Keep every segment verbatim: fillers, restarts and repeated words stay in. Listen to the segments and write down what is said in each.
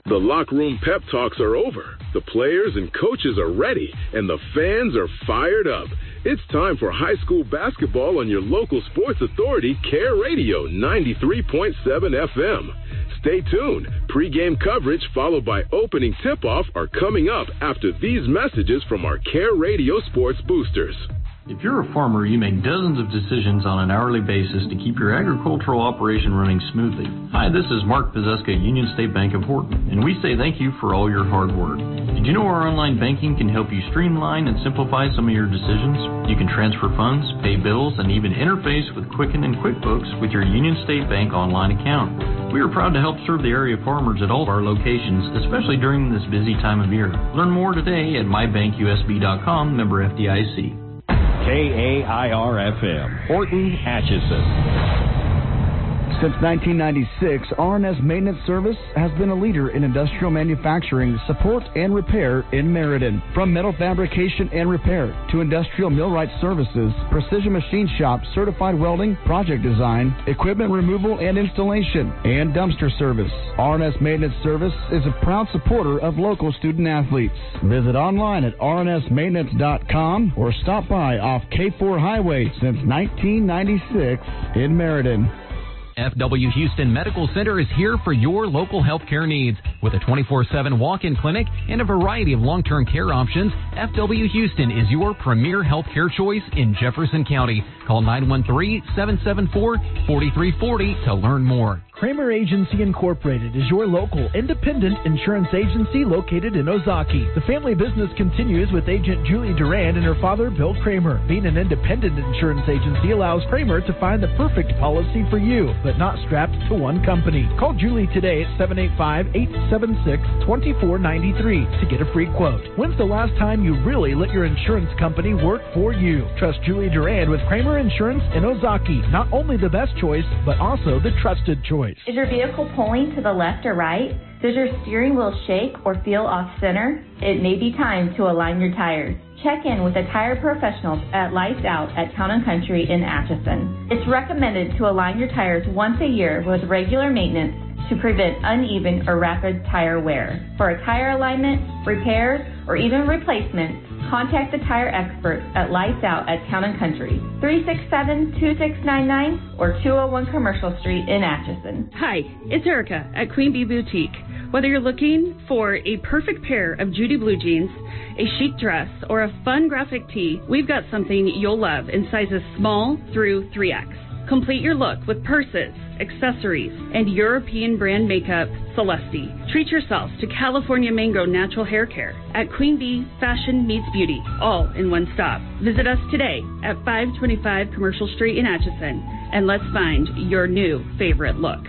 The locker room pep talks are over. The players and coaches are ready, and the fans are fired up. It's time for high school basketball on your local sports authority, Care Radio ninety-three point seven F M. Stay tuned. Pre-game coverage followed by opening tip-off are coming up after these messages from our Care Radio sports boosters. If you're a farmer, you make dozens of decisions on an hourly basis to keep your agricultural operation running smoothly. Hi, this is Mark Pizeska, Union State Bank of Horton, and we say thank you for all your hard work. Did you know our online banking can help you streamline and simplify some of your decisions? You can transfer funds, pay bills, and even interface with Quicken and QuickBooks with your Union State Bank online account. We are proud to help serve the area farmers at all of our locations, especially during this busy time of year. Learn more today at my bank U S B dot com, member F D I C. K A I R F M, Horton, Atchison. Since nineteen ninety-six, R and S Maintenance Service has been a leader in industrial manufacturing, support, and repair in Meriden. From metal fabrication and repair to industrial millwright services, precision machine shop, certified welding, project design, equipment removal and installation, and dumpster service. R and S Maintenance Service is a proud supporter of local student athletes. Visit online at R N S maintenance dot com or stop by off K four Highway since nineteen ninety-six in Meriden. F W Houston Medical Center is here for your local healthcare needs. With a twenty-four seven walk-in clinic and a variety of long-term care options, F W Houston is your premier healthcare choice in Jefferson County. Call nine one three, seven seven four, four three four zero to learn more. Kramer Agency Incorporated is your local independent insurance agency located in Ozaki. The family business continues with agent Julie Durand and her father, Bill Kramer. Being an independent insurance agency allows Kramer to find the perfect policy for you, but not strapped to one company. Call Julie today at seven eight five, eight seven six, two four nine three to get a free quote. When's the last time you really let your insurance company work for you? Trust Julie Durand with Kramer Insurance in Ozaki. Not only the best choice, but also the trusted choice. Is your vehicle pulling to the left or right? Does your steering wheel shake or feel off center? It may be time to align your tires. Check in with the tire professionals at Lights Out at Town and Country in Atchison. It's recommended to align your tires once a year with regular maintenance to prevent uneven or rapid tire wear. For a tire alignment, repairs, or even replacement, contact the tire experts at Lights Out at Town and Country, three six seven, two six nine nine or two oh one Commercial Street in Atchison. Hi, it's Erica at Queen Bee Boutique. Whether you're looking for a perfect pair of Judy blue jeans, a chic dress, or a fun graphic tee, we've got something you'll love in sizes small through three X. Complete your look with purses, accessories, and European brand makeup, Celeste. Treat yourself to California Mango Natural Hair Care at Queen Bee Fashion Meets Beauty, all in one stop. Visit us today at five twenty-five Commercial Street in Atchison, and let's find your new favorite look.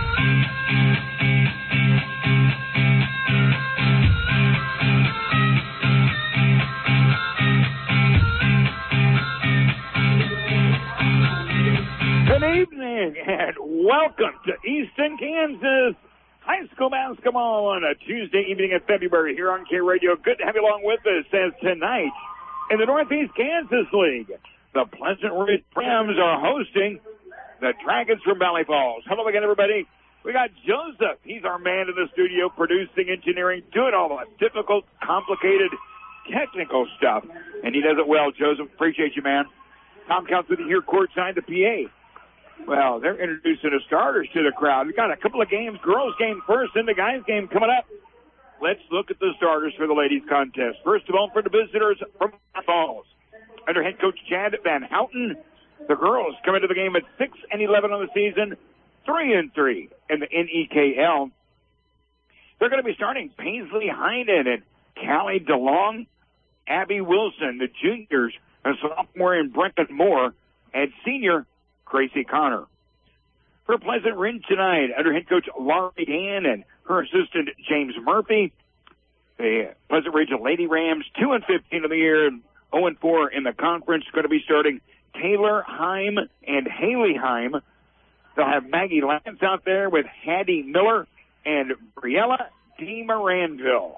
Good evening and welcome to Easton, Kansas high school basketball on a Tuesday evening in February here on K Radio. Good to have you along with us as tonight in the Northeast Kansas League, the Pleasant Ridge Rams are hosting the Dragons from Valley Falls. Hello again, everybody. We got Joseph. He's our man in the studio, producing, engineering, doing all the difficult, complicated, technical stuff. And he does it well, Joseph. Appreciate you, man. Tom Counts with you here courtside, the P A. Well, they're introducing the starters to the crowd. We've got a couple of games, girls game first, and the guys game coming up. Let's look at the starters for the ladies contest. First of all, for the visitors from Falls, under head coach Chad Van Houten, the girls come into the game at six and eleven on the season, three and three in the N E K L. They're going to be starting Paisley Heinen and Callie DeLong, Abby Wilson, the juniors, a sophomore in Brenton Moore, and senior Gracie Connor. For Pleasant Ridge tonight, under head coach Laurie Dan and her assistant James Murphy, the Pleasant Ridge Lady Rams, two and fifteen of the year, zero and four in the conference, going to be starting Taylor Heim and Haley Heim. They'll have Maggie Lance out there with Hattie Miller and Briella D. Moranville.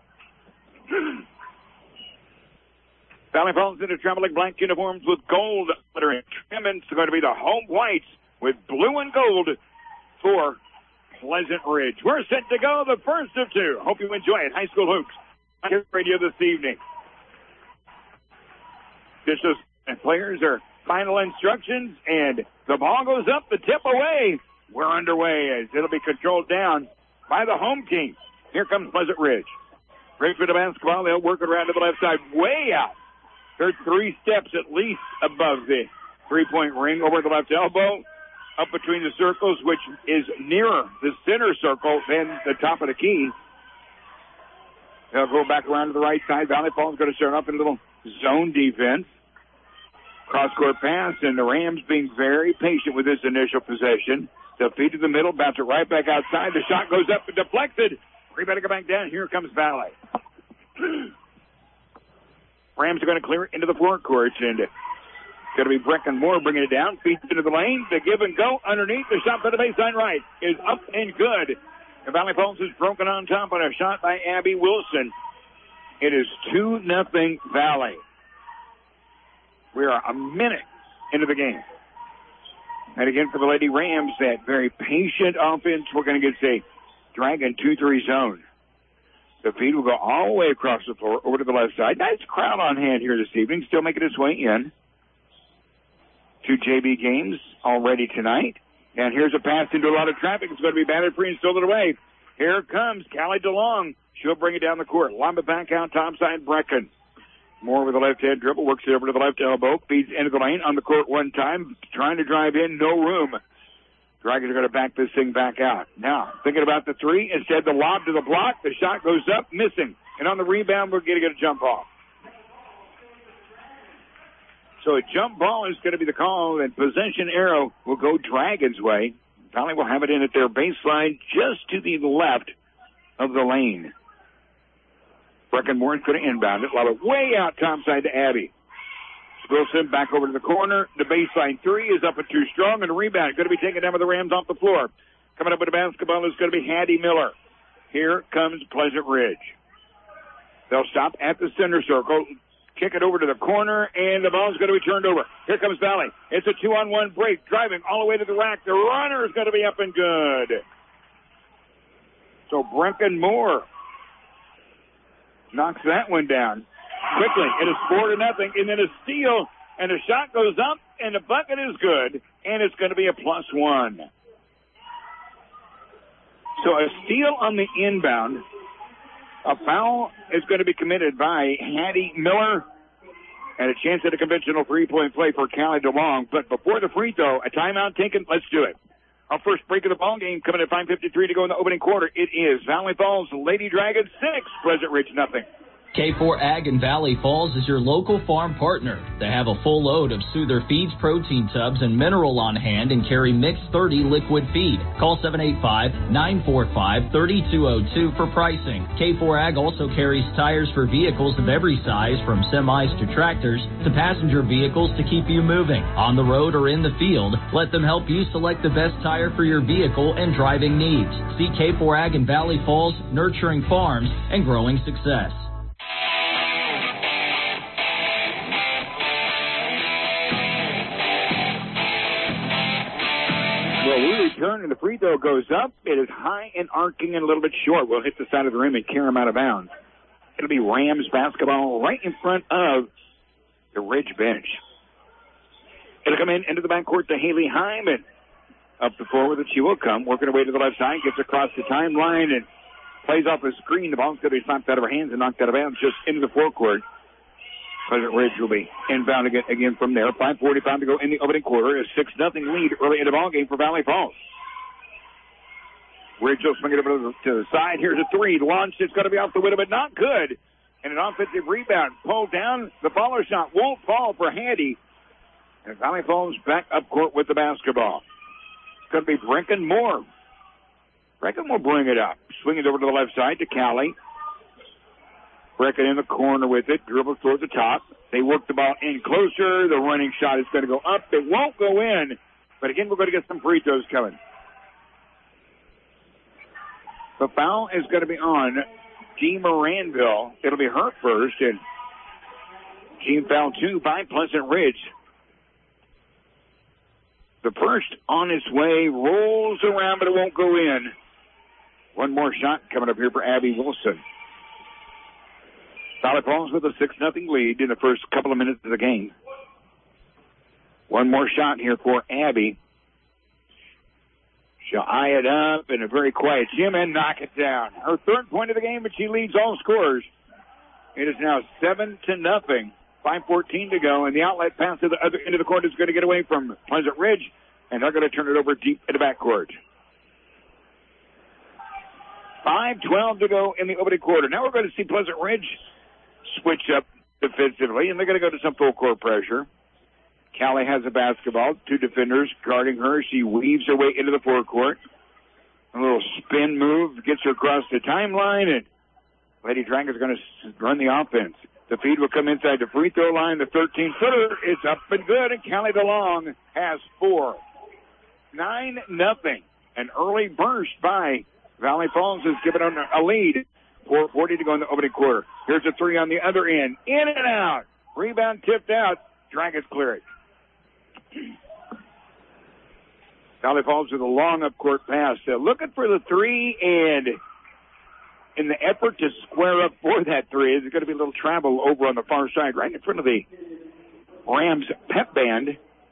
Valley Falls into traveling black uniforms with gold lettering. Trim. It's going to be the home whites with blue and gold for Pleasant Ridge. We're set to go, the first of two. Hope you enjoy it. High School Hoops on Care Radio this evening. Just as players are final instructions, and the ball goes up, the tip away. We're underway as it'll be controlled down by the home team. Here comes Pleasant Ridge. Ridge with the basketball. They'll work it around to the left side, way out. They're three steps at least above the three-point ring, over the left elbow, up between the circles, which is nearer the center circle than the top of the key. They'll go back around to the right side. Valley Falls going to start off in a little zone defense. Cross-court pass, and the Rams being very patient with this initial possession. They'll feed to the middle, bounce it right back outside. The shot goes up and deflected. Rebound to go back down. Here comes Valley. Rams are going to clear it into the forecourt, and it's going to be Brecken Moore bringing it down. Feeds into the lane. The give and go underneath. The shot for the baseline right is up and good. And Valley Falls is broken on top on a shot by Abby Wilson. It is two nothing Valley. We are a minute into the game. And again for the Lady Rams, that very patient offense. We're going to get a Dragon two three zone. The feed will go all the way across the floor over to the left side. Nice crowd on hand here this evening, still making its way in. Two J V games already tonight. And here's a pass into a lot of traffic. It's going to be batted free and stolen away. Here comes Callie DeLong. She'll bring it down the court. Lob it back out topside Brecken. Moore with a left-hand dribble, works it over to the left elbow, feeds into the lane on the court one time, trying to drive in, no room. Dragons are going to back this thing back out. Now, thinking about the three, instead the lob to the block, the shot goes up, missing. And on the rebound, we're going to get a jump ball. So a jump ball is going to be the call, and possession arrow will go Dragons' way. Valley will have it in at their baseline just to the left of the lane. Brecken Moore is going to inbound it. Lob it way out topside to Abby. Wilson back over to the corner. The baseline three is up and too strong, and the rebound going to be taken down by the Rams off the floor. Coming up with the basketball is going to be Hattie Miller. Here comes Pleasant Ridge. They'll stop at the center circle, kick it over to the corner, and the ball is going to be turned over. Here comes Valley. It's a two-on-one break, driving all the way to the rack. The runner is going to be up and good. So Brecken Moore knocks that one down quickly. It is four to nothing, and then a steal, and the shot goes up, and the bucket is good, and it's going to be a plus one. So a steal on the inbound. A foul is going to be committed by Hattie Miller, and a chance at a conventional three-point play for Callie DeLong. But before the free throw, a timeout taken. Let's do it. Our first break of the ball game coming at five fifty-three to go in the opening quarter. It is Valley Falls Lady Dragons six, Pleasant Ridge nothing. K four Ag in Valley Falls is your local farm partner. They have a full load of Soother Feeds protein tubs and mineral on hand and carry Mix thirty liquid feed. Call seven eight five, nine four five, three two zero two for pricing. K four Ag also carries tires for vehicles of every size, from semis to tractors to passenger vehicles to keep you moving. On the road or in the field, let them help you select the best tire for your vehicle and driving needs. See K four Ag in Valley Falls, nurturing farms and growing success. Well, we return, and the free throw goes up. It is high and arcing and a little bit short. We'll hit the side of the rim and carry him out of bounds. It'll be Rams basketball right in front of the Ridge bench. It'll come in into the backcourt to Haley Hyman. Up the floor with it, she will come. Working her way to the left side, gets across the timeline and plays off the screen. The ball's going to be slapped out of her hands and knocked out of bounds just into the forecourt. Pleasant Ridge will be inbound again, again from there. five forty-five to go in the opening quarter. A six nothing lead early in the ball game for Valley Falls. Ridge will swing it over to the, to the side. Here's a three. Launched. It's going to be off the window, but not good. And an offensive rebound. Pulled down. The follow shot won't fall for Hattie. And Valley Falls back up court with the basketball. It's going to be Brecken Moore. Brecken will bring it up. Swing it over to the left side to Callie. Brecken in the corner with it. Dribbles towards the top. They work the ball in closer. The running shot is going to go up. It won't go in. But again, we're going to get some free throws coming. The foul is going to be on G. Moranville. It'll be her first. And team foul two by Pleasant Ridge. The first on its way, rolls around, but it won't go in. One more shot coming up here for Abby Wilson. Valley Falls with a six nothing lead in the first couple of minutes of the game. One more shot here for Abby. She'll eye it up in a very quiet gym and knock it down. Her third point of the game, but she leads all scorers. It is now seven to nothing. five fourteen to go, and the outlet pass to the other end of the court is going to get away from Pleasant Ridge, and they're going to turn it over deep in the backcourt. five twelve to go in the opening quarter. Now we're going to see Pleasant Ridge switch up defensively, and they're going to go to some full court pressure. Callie has a basketball. Two defenders guarding her. She weaves her way into the forecourt. A little spin move gets her across the timeline, and Lady Dragon's going to run the offense. The feed will come inside the free throw line. The thirteen-footer is up and good, and Callie DeLong has four. nine nothing. An early burst by Valley Falls has given them a lead. four forty to go in the opening quarter. Here's a three on the other end. In and out. Rebound tipped out. Dragons clear it. Valley Falls with a long up-court pass. Uh, looking for the three, and in the effort to square up for that three, there's going to be a little travel over on the far side, right in front of the Rams pep band.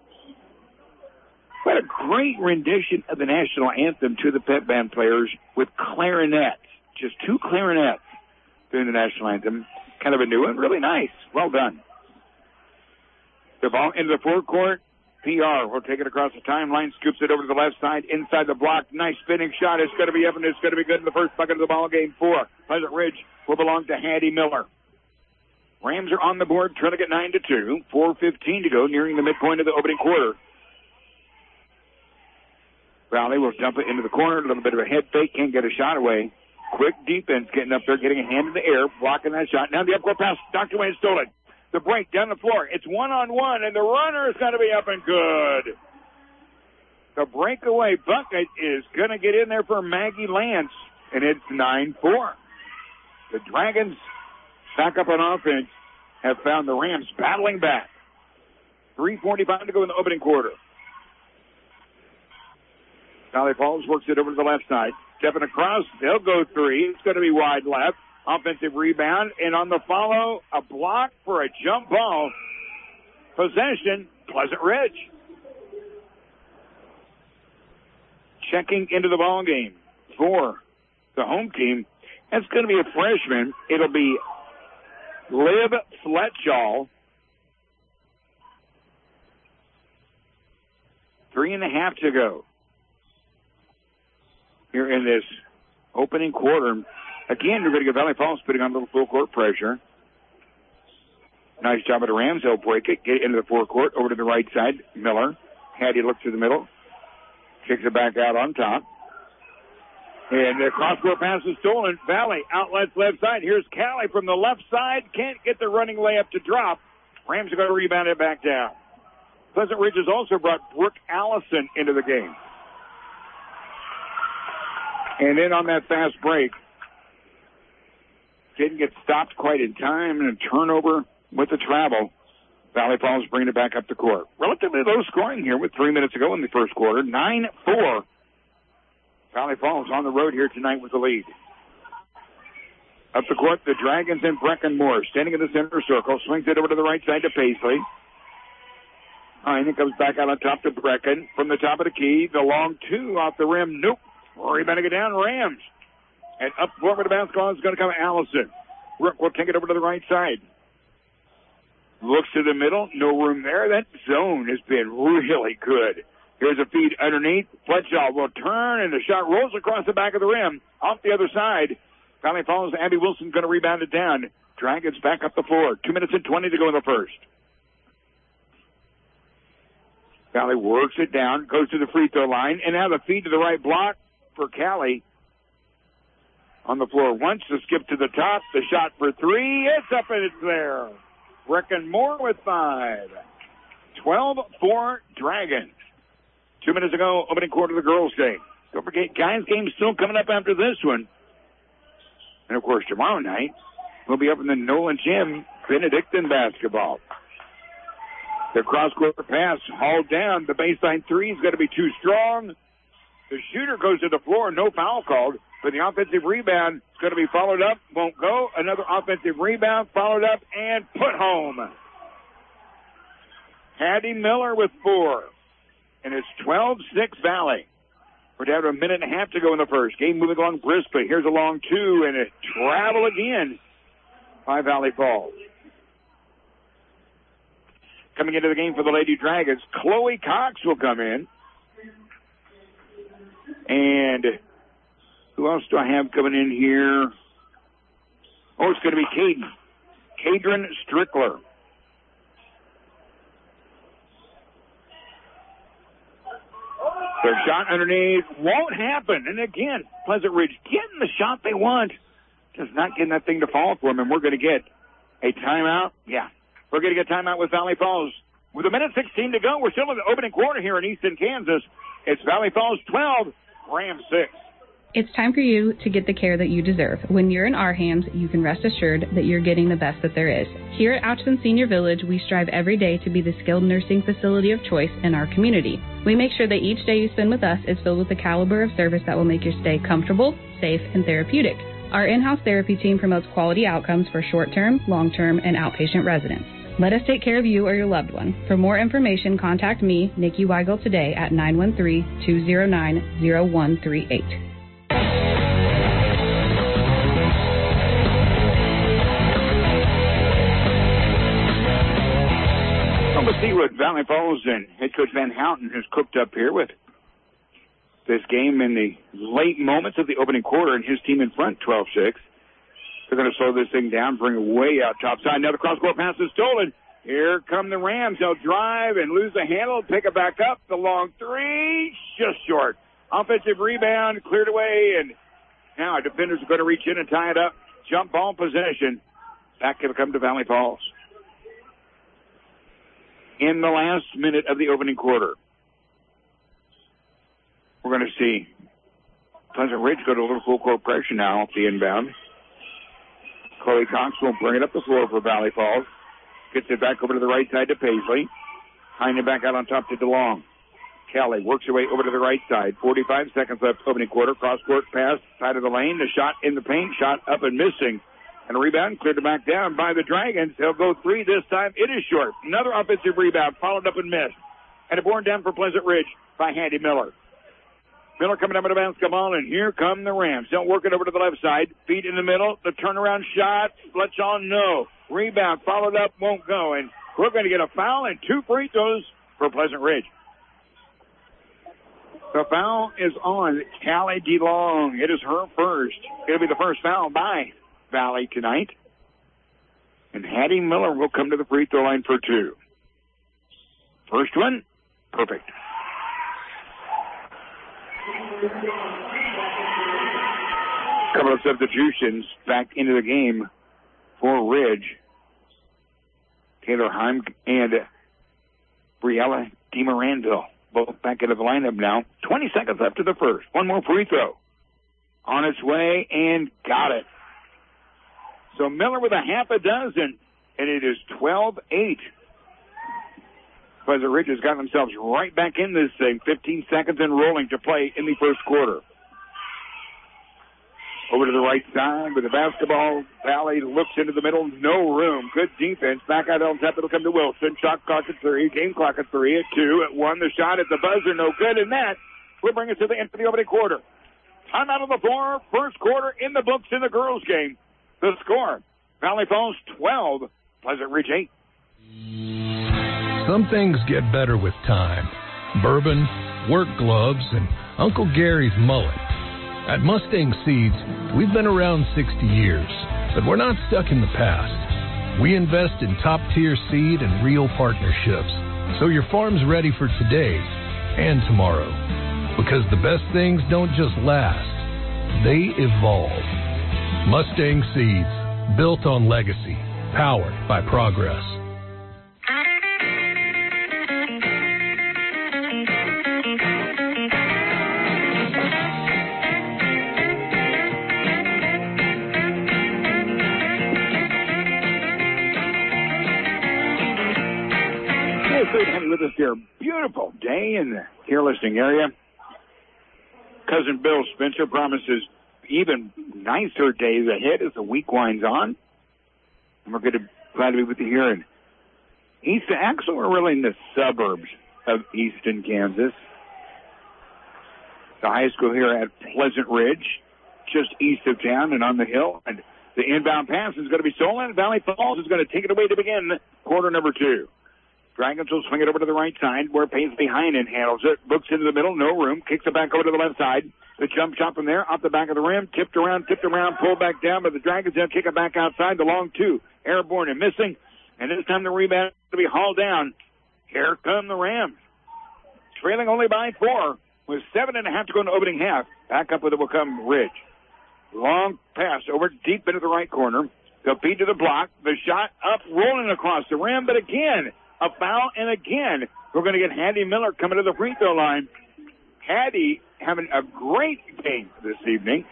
What a great rendition of the national anthem to the pep band players with clarinets. Just two clarinets during the national anthem. Kind of a new one. Really nice. Well done. The ball into the forecourt. P R will take it across the timeline, scoops it over to the left side, inside the block. Nice spinning shot. It's going to be up, and it's going to be good in the first bucket of the ball game. Four. Pleasant Ridge will belong to Hattie Miller. Rams are on the board, trying to get nine to two. four fifteen to go, nearing the midpoint of the opening quarter. Valley will dump it into the corner. A little bit of a head fake, can't get a shot away. Quick defense getting up there, getting a hand in the air, blocking that shot. Now the up-court pass, knocked away and stolen. The break down the floor. It's one-on-one, and the runner is going to be up and good. The breakaway bucket is going to get in there for Maggie Lance, and it's nine four. The Dragons, back up on offense, have found the Rams battling back. three forty-five to go in the opening quarter. Valley Falls works it over to the left side. Stepping across, they'll go three. It's going to be wide left. Offensive rebound, and on the follow, a block for a jump ball. Possession, Pleasant Ridge. Checking into the ball game for the home team. That's going to be a freshman. It'll be Liv Fletchall. Three and a half to go here in this opening quarter. Again, we're going to get Valley Falls putting on a little full court pressure. Nice job of the Rams. They'll break it, get it into the forecourt, over to the right side. Miller. Hattie looks to the middle. Kicks it back out on top. And the cross-court pass is stolen. Valley outlets left side. Here's Callie from the left side. Can't get the running layup to drop. Rams are going to rebound it back down. Pleasant Ridge has also brought Brooke Allison into the game. And then on that fast break, didn't get stopped quite in time, and a turnover with the travel. Valley Falls bringing it back up the court. Relatively low scoring here with three minutes to go in the first quarter. nine four. Valley Falls on the road here tonight with the lead. Up the court, the Dragons and Brecken Moore standing in the center circle. Swings it over to the right side to Paisley. And it comes back out on top to Brecken. From the top of the key, the long two off the rim. Nope. Rebounding it down, Rams. And up front with the basketball is going to come Allison. Rook will take it over to the right side. Looks to the middle. No room there. That zone has been really good. Here's a feed underneath. Fletchall will turn, and the shot rolls across the back of the rim. Off the other side. Valley Falls, Abby Wilson going to rebound it down. Dragons back up the floor. Two minutes and twenty to go in the first. Valley works it down, goes to the free throw line, and now the feed to the right block for Callie. On the floor once, to skip to the top. The shot for three. It's up and it's there. Brecken Moore with five. twelve four Dragons. Two minutes ago, opening quarter of the girls' game. Don't forget, guys' game still coming up after this one. And, of course, tomorrow night, we'll be up in the Nolan Gym, Benedictine basketball. The cross-court pass hauled down. The baseline three is going to be too strong. The shooter goes to the floor. No foul called. but the offensive rebound is going to be followed up. Won't go. Another offensive rebound followed up and put home. Hattie Miller with four. And it's twelve six Valley. We're down to a minute and a half to go in the first. Game moving along briskly. Here's a long two and a travel again by Valley Falls. Coming into the game for the Lady Dragons, Chloe Cox will come in. And who else do I have coming in here? Oh, it's going to be Caden. Cadron Strickler. Their shot underneath won't happen. And again, Pleasant Ridge getting the shot they want. Just not getting that thing to fall for them. And we're going to get a timeout. Yeah, we're going to get a timeout with Valley Falls. With a minute sixteen to go, we're still in the opening quarter here in Easton, Kansas. It's Valley Falls twelve, Rams six. It's time for you to get the care that you deserve. When you're in our hands, you can rest assured that you're getting the best that there is. Here at Outchton Senior Village, we strive every day to be the skilled nursing facility of choice in our community. We make sure that each day you spend with us is filled with the caliber of service that will make your stay comfortable, safe, and therapeutic. Our in-house therapy team promotes quality outcomes for short-term, long-term, and outpatient residents. Let us take care of you or your loved one. For more information, contact me, Nikki Weigel, today at nine one three, two zero nine, zero one three eight. Let's see what Valley Falls and head coach Van Houten has cooked up here with this game in the late moments of the opening quarter, and his team in front, twelve six. They're going to slow this thing down, bring it way out top side. Now the cross-court pass is stolen. Here come the Rams. They'll drive and lose the handle, pick it back up. The long three, just short. Offensive rebound, cleared away, and now our defenders are going to reach in and tie it up. Jump ball possession. Back will come to Valley Falls. In the last minute of the opening quarter, we're going to see Pleasant Ridge go to a little full court pressure now off the inbound. Chloe Cox will bring it up the floor for Valley Falls. Gets it back over to the right side to Paisley. Tying it back out on top to DeLong. Kelly works her way over to the right side. forty-five seconds left opening quarter. Cross-court pass, side of the lane. The shot in the paint. Shot up and missing. And a rebound cleared it back down by the Dragons. They'll go three this time. It is short. Another offensive rebound followed up and missed. And a born down for Pleasant Ridge by Hattie Miller. Miller coming up with a basketball, and here come the Rams. They'll work it over to the left side. Feet in the middle. The turnaround shot. Fletchon, no. Rebound followed up, won't go. And we're going to get a foul and two free throws for Pleasant Ridge. The foul is on Callie DeLong. It is her first. It'll be the first foul by Valley tonight. And Hattie Miller will come to the free throw line for two. First one, perfect. Couple of substitutions back into the game for Ridge. Taylor Heim and Briella DiMarando both back into the lineup now. twenty seconds left to the first. One more free throw. On its way and got it. So Miller with a half a dozen, and it is twelve eight. Pleasant Ridge has got themselves right back in this thing. fifteen seconds and rolling to play in the first quarter. Over to the right side with the basketball. Valley looks into the middle. No room. Good defense. Back out on top. It'll come to Wilson. Shot clock at three. Game clock at three. At two. At one. The shot at the buzzer. No good. And that will bring us to the end of the opening quarter. Time out of the floor. First quarter in the books in the girls' game. The score. Valley Falls twelve. Pleasant Ridge eight. Some things get better with time. Bourbon, work gloves, and Uncle Gary's mullet. At Mustang Seeds, we've been around sixty years, but we're not stuck in the past. We invest in top-tier seed and real partnerships, so your farm's ready for today and tomorrow. Because the best things don't just last, they evolve. Mustang Seeds, built on legacy, powered by progress. Good to have you with us here. Beautiful day in the here listening area. Cousin Bill Spencer promises even nicer days ahead as the week winds on. And we're good to, glad to be with you here in Easton. Actually, we're really in the suburbs of Easton, Kansas. The high school here at Pleasant Ridge, just east of town and on the hill. And the inbound pass is going to be stolen. Valley Falls is going to take it away to begin quarter number two. Dragons will swing it over to the right side where Paisley Heinen handles it. Books into the middle, no room. Kicks it back over to the left side. The jump shot from there, off the back of the rim. Tipped around, tipped around, pulled back down. But the Dragons will kick it back outside. The long two, airborne and missing. And this time the rebound to be hauled down. Here come the Rams. Trailing only by four. With seven and a half to go in the opening half. Back up with it will come Ridge. Long pass over deep into the right corner. The feed to the block. The shot up, rolling across the rim. But again, a foul. And again, we're going to get Hattie Miller coming to the free throw line. Hattie having a great game this evening.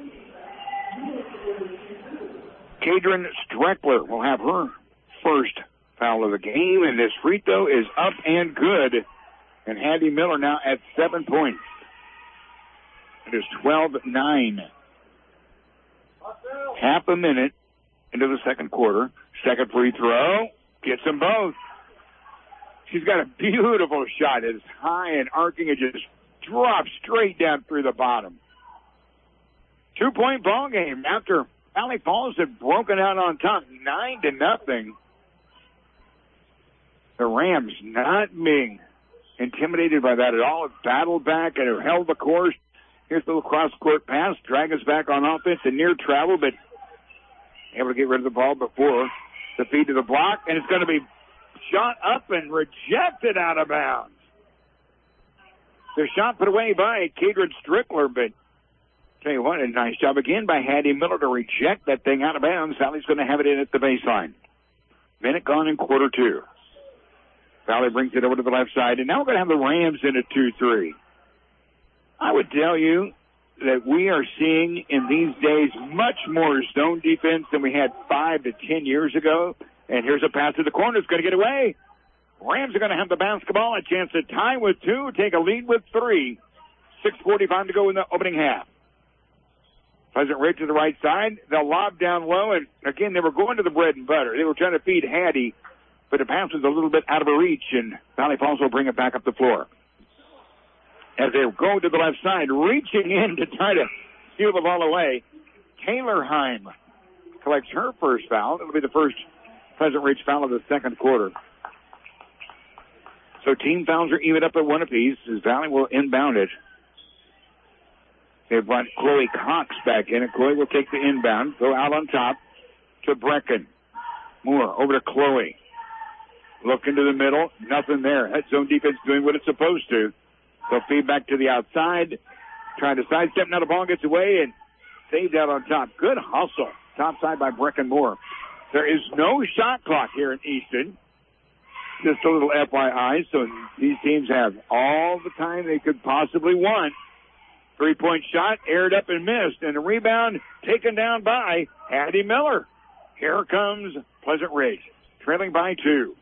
Kadrin Streckler will have her first foul of the game. And this free throw is up and good. And Hattie Miller now at seven points. It is twelve nine. Half a minute into the second quarter. Second free throw. Gets them both. She's got a beautiful shot. It's high and arcing. It just drops straight down through the bottom. Two-point ball game after Valley Falls had broken out on top. Nine to nothing. The Rams not being intimidated by that at all. It battled back and it held the course. Here's the little cross-court pass. Dragons back on offense and near travel, but able to get rid of the ball before the feed to the block, and it's going to be shot up and rejected out of bounds. The shot put away by Kadrin Strickler, but tell you what, a nice job again by Hattie Miller to reject that thing out of bounds. Valley's going to have it in at the baseline. Minute gone in quarter two. Valley brings it over to the left side, and now we're going to have the Rams in a two three. I would tell you that we are seeing in these days much more zone defense than we had five to ten years ago. And here's a pass to the corner. It's going to get away. Rams are going to have the basketball, a chance to tie with two, take a lead with three. six forty-five to go in the opening half. Pleasant Ridge to the right side. They'll lob down low, and again, they were going to the bread and butter. They were trying to feed Hattie, but the pass was a little bit out of her reach, and Valley Falls will bring it back up the floor. As they go to the left side, reaching in to try to steal the ball away, Taylor Heim collects her first foul. It'll be the first Pleasant Ridge foul of the second quarter. So team fouls are even up at one apiece as Valley will inbound it. They've brought Chloe Cox back in, and Chloe will take the inbound, go out on top to Brecken. Moore over to Chloe. Look into the middle, nothing there. That zone defense doing what it's supposed to. They'll feed back to the outside, trying to sidestep. Now the ball gets away and saved out on top. Good hustle. Top side by Brecken Moore. There is no shot clock here in Easton. Just a little F Y I. So these teams have all the time they could possibly want. Three-point shot, aired up and missed. And the rebound taken down by Hattie Miller. Here comes Pleasant Ridge, trailing by two.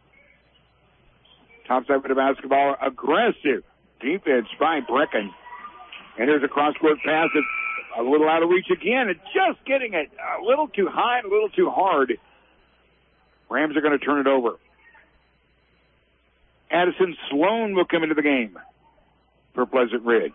Topside with the basketball, aggressive defense by Brecken. And there's a cross-court pass that's a little out of reach again. And just getting it a little too high and a little too hard. Rams are going to turn it over. Addison Sloan will come into the game for Pleasant Ridge.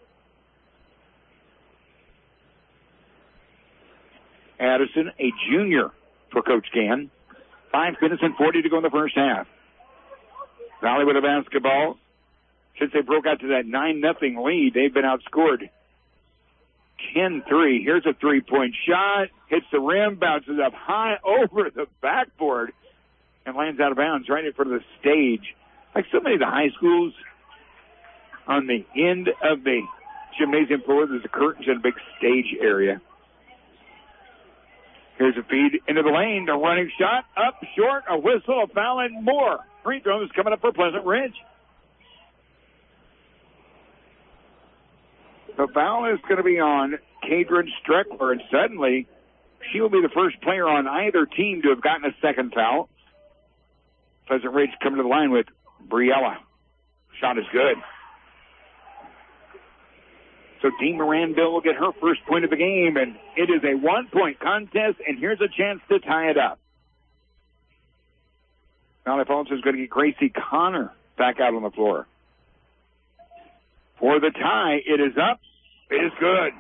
Addison, a junior for Coach Gann. Five minutes and forty to go in the first half. Valley with a basketball. Since they broke out to that nine nothing lead, they've been outscored ten three. Here's a three-point shot. Hits the rim, bounces up high over the backboard, and lands out of bounds right in front of the stage. Like so many of the high schools, on the end of the gymnasium floor, there's a curtains and a big stage area. Here's a feed into the lane. A running shot up short. A whistle, a foul, and more. Free throws coming up for Pleasant Ridge. The foul is going to be on Kadrin Streckler, and suddenly she will be the first player on either team to have gotten a second foul. Pleasant Ridge coming to the line with Briella. Shot is good. So Dee Moranville will get her first point of the game, and it is a one-point contest, and here's a chance to tie it up. Valley Falls is going to get Gracie Connor back out on the floor. For the tie, it is up. It is good.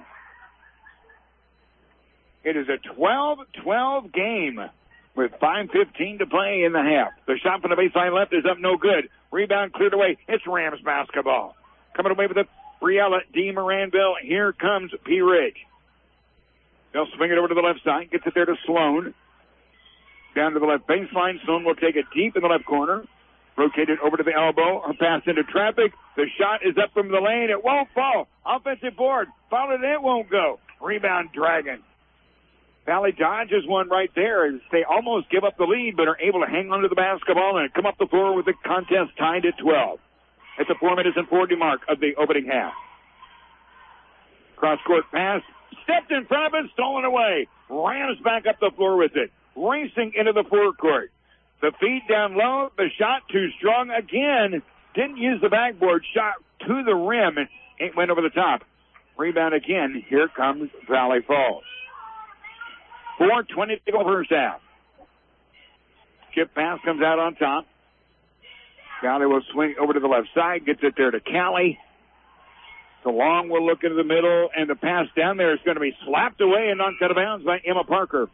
It is a twelve twelve game with five fifteen to play in the half. The shot from the baseline left is up, no good. Rebound cleared away. It's Rams basketball. Coming away with it, Briella Dee Moranville. Here comes P. Ridge. They'll swing it over to the left side. Gets it there to Sloan. Down to the left baseline. Sloan will take it deep in the left corner. Rotate it over to the elbow. Her pass into traffic. The shot is up from the lane. It won't fall. Offensive board. Foul it. It won't go. Rebound Dragon. Valley dodges one right there as they almost give up the lead, but are able to hang on to the basketball and come up the floor with the contest tied at twelve. At the four minutes and forty mark of the opening half. Cross-court pass. Stepped in front of it. Stolen away. Rams back up the floor with it. Racing into the forecourt. The feed down low. The shot too strong again. Didn't use the backboard. Shot to the rim. And it went over the top. Rebound again. Here comes Valley Falls. four twenty to go first half. Chip pass comes out on top. Valley will swing over to the left side. Gets it there to Callie. DeLong will look into the middle. And the pass down there is going to be slapped away and knocked out of bounds by Emma Parker.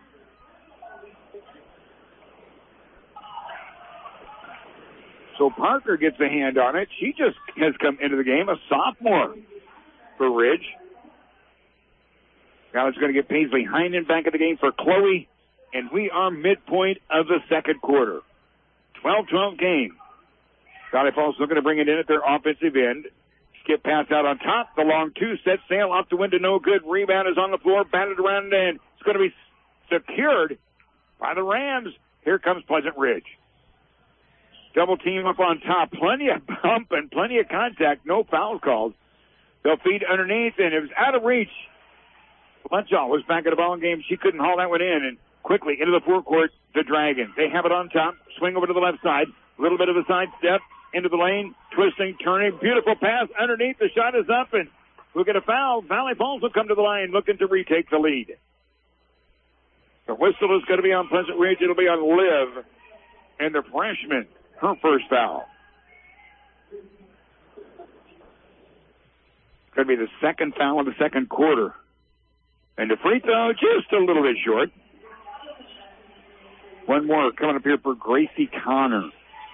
So Parker gets a hand on it. She just has come into the game, a sophomore for Ridge. Now it's going to get Paisley Heinen back in the game for Chloe, and we are midpoint of the second quarter. twelve twelve game. Valley Falls looking to bring it in at their offensive end. Skip pass out on top. The long two set sail off the window, no good. Rebound is on the floor, batted around, and it's going to be secured by the Rams. Here comes Pleasant Ridge. Double team up on top. Plenty of bump and plenty of contact. No foul calls. They'll feed underneath, and it was out of reach. Lunchall was back at the ball game. She couldn't haul that one in, and quickly into the forecourt, the Dragons. They have it on top. Swing over to the left side. A little bit of a side step into the lane. Twisting, turning. Beautiful pass underneath. The shot is up, and we'll get a foul. Valley Falls will come to the line looking to retake the lead. The whistle is going to be on Pleasant Ridge. It'll be on Liv. And the freshman, her first foul. Going to be the second foul of the second quarter. And the free throw just a little bit short. One more coming up here for Gracie Connor.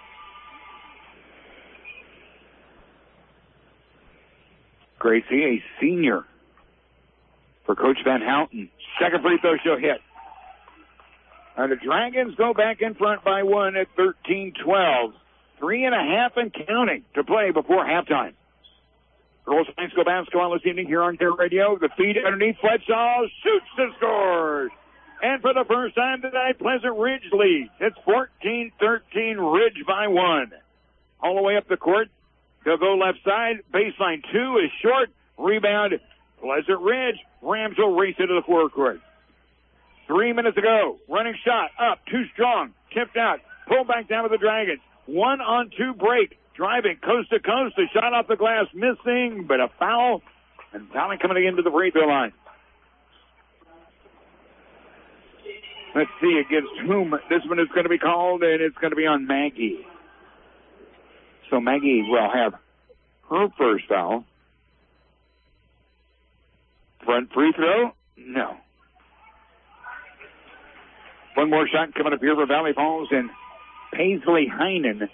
Gracie, a senior for Coach Van Houten. Second free throw she'll hit. And the Dragons go back in front by one at thirteen twelve. Three and a half and counting to play before halftime. Girls High School basketball this evening here on Care Radio. The feed underneath. Fletchall shoots and scores. And for the first time tonight, Pleasant Ridge leads. It's fourteen thirteen, Ridge by one. All the way up the court. They'll go left side. Baseline two is short. Rebound, Pleasant Ridge. Rams will race into the forecourt. Three minutes to go. Running shot up. Too strong. Tipped out. Pulled back down with the Dragons. One on two break. Driving coast to coast. The shot off the glass missing, but a foul. And Valley coming into the free throw line. Let's see against whom this one is going to be called, and it's going to be on Maggie. So Maggie will have her first foul. Front free throw? No. One more shot coming up here for Valley Falls, and Paisley Heinen.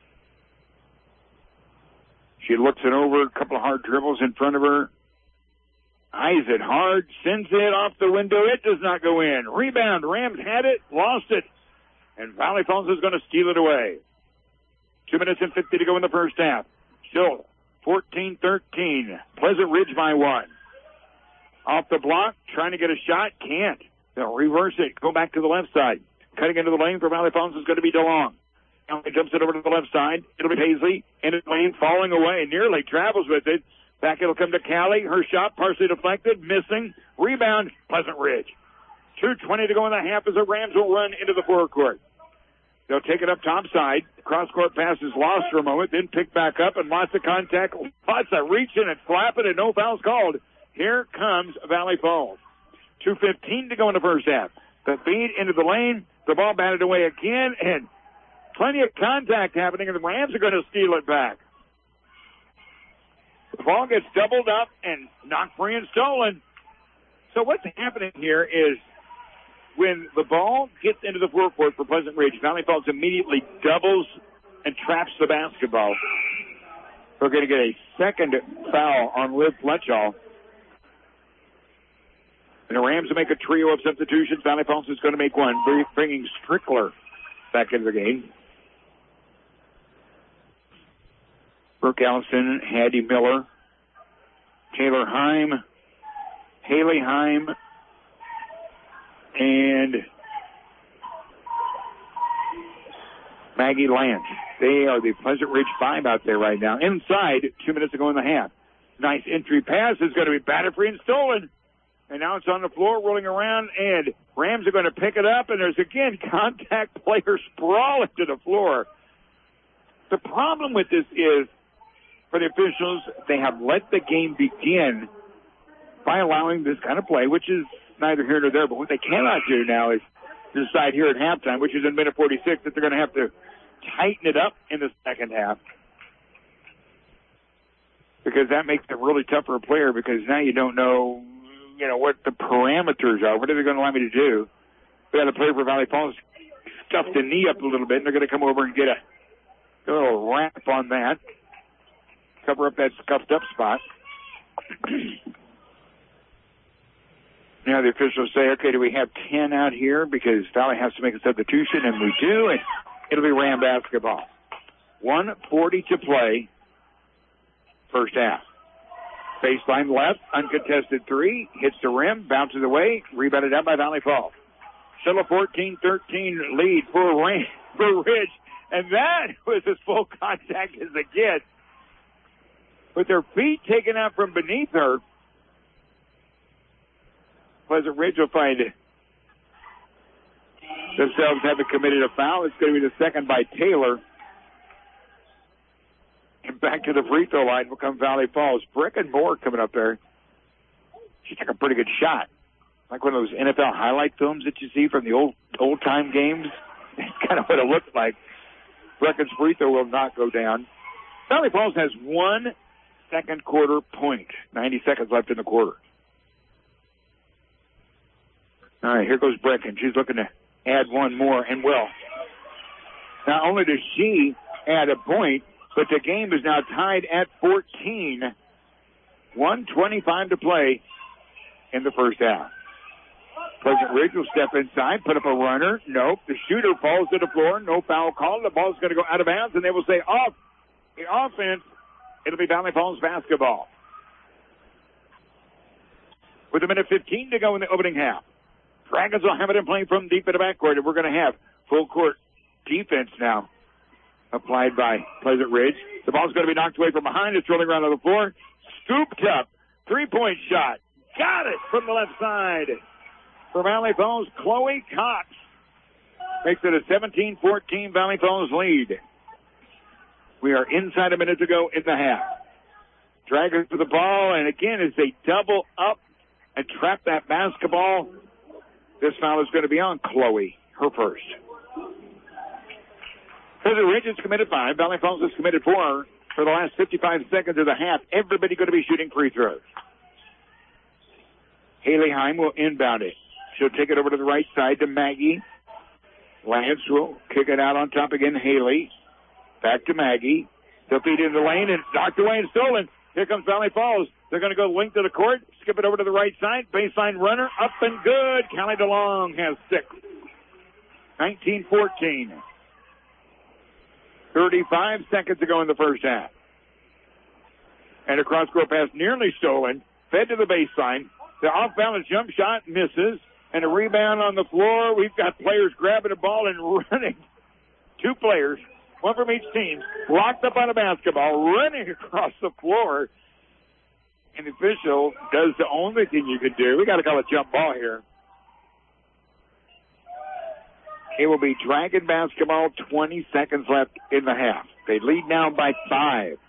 She looks it over, a couple of hard dribbles in front of her. Eyes it hard, sends it off the window. It does not go in. Rebound. Rams had it, lost it. And Valley Falls is going to steal it away. Two minutes and fifty to go in the first half. Still fourteen thirteen. Pleasant Ridge by one. Off the block, trying to get a shot. Can't. They'll reverse it. Go back to the left side. Cutting into the lane for Valley Falls is going to be DeLong. Now he jumps it over to the left side. It'll be Paisley. Into the lane, falling away. Nearly travels with it. Back it'll come to Callie. Her shot partially deflected. Missing. Rebound. Pleasant Ridge. two twenty to go in the half as the Rams will run into the forecourt. They'll take it up top side. Cross-court pass is lost for a moment, then picked back up, and lots of contact, lots of reaching and flapping, and no fouls called. Here comes Valley Falls. two fifteen to go in the first half. The feed into the lane, the ball batted away again, and plenty of contact happening, and the Rams are going to steal it back. The ball gets doubled up and knocked free and stolen. So what's happening here is when the ball gets into the forecourt for Pleasant Ridge, Valley Falls immediately doubles and traps the basketball. We're going to get a second foul on Liv Fletchall. And the Rams will make a trio of substitutions. Valley Falls is going to make one, bringing Strickler back into the game. Brooke Allison, Hattie Miller, Taylor Heim, Haley Heim, and Maggie Lance. They are the Pleasant Ridge Five out there right now. Inside, two minutes to go in the half. Nice entry pass is going to be batted free and stolen. And now it's on the floor, rolling around, and Rams are going to pick it up, and there's, again, contact players sprawling to the floor. The problem with this is, for the officials, they have let the game begin by allowing this kind of play, which is neither here nor there. But what they cannot do now is decide here at halftime, which is in minute forty-six, that they're going to have to tighten it up in the second half. Because that makes it really tough for a player, because now you don't know, you know, what the parameters are. What are they going to allow me to do? We had a player for Valley Falls scuffed the knee up a little bit, and they're going to come over and get a, a little wrap on that. Cover up that scuffed up spot. Now the officials say, okay, do we have ten out here? Because Valley has to make a substitution, and we do, and it'll be Ram basketball. one forty to play, first half. Baseline left, uncontested three, hits the rim, bounces away, rebounded out by Valley Falls. Still a fourteen thirteen lead for, Ram, for Ridge, and that was as full contact as it gets. With their feet taken out from beneath her, Pleasant Ridge will find themselves having committed a foul. It's going to be the second by Taylor. And back to the free throw line will come Valley Falls. Brecken Moore coming up there. She took a pretty good shot. Like one of those N F L highlight films that you see from the old old time games. That's kind of what it looks like. Brecken's free throw will not go down. Valley Falls has one second quarter point. ninety seconds left in the quarter. All right, here goes Brecken. She's looking to add one more and will. Not only does she add a point, but the game is now tied at fourteen. one twenty-five to play in the first half. Pleasant Ridge will step inside, put up a runner. Nope. The shooter falls to the floor. No foul call. The ball's going to go out of bounds, and they will say off the offense. It'll be Valley Falls basketball. With a minute fifteen to go in the opening half. Dragons will have it in play from deep in the backcourt, and we're going to have full court defense now applied by Pleasant Ridge. The ball's going to be knocked away from behind. It's rolling around on the floor. Scooped up. Three-point shot. Got it from the left side. For Valley Falls, Chloe Cox makes it a seventeen fourteen Valley Falls lead. We are inside a minute to go in the half. Dragons for the ball, and again, as they double up and trap that basketball, this foul is going to be on Chloe, her first. Pleasant Ridge has committed five. Valley Falls has committed four for the last fifty-five seconds of the half. Everybody going to be shooting free throws. Haley Heim will inbound it. She'll take it over to the right side to Maggie. Lance will kick it out on top again. Haley. Back to Maggie. They'll feed into the lane and knocked away and stolen. Here comes Valley Falls. They're going to go length to the court. Skip it over to the right side. Baseline runner. Up and good. Callie DeLong has six. nineteen fourteen. thirty-five seconds to go in the first half. And a cross-court pass nearly stolen. Fed to the baseline. The off-balance jump shot misses. And a rebound on the floor. We've got players grabbing the ball and running. Two players, one from each team, locked up on a basketball, running across the floor. And the official does the only thing you could do. We got to call a jump ball here. It will be Dragon basketball, twenty seconds left in the half. They lead now by five.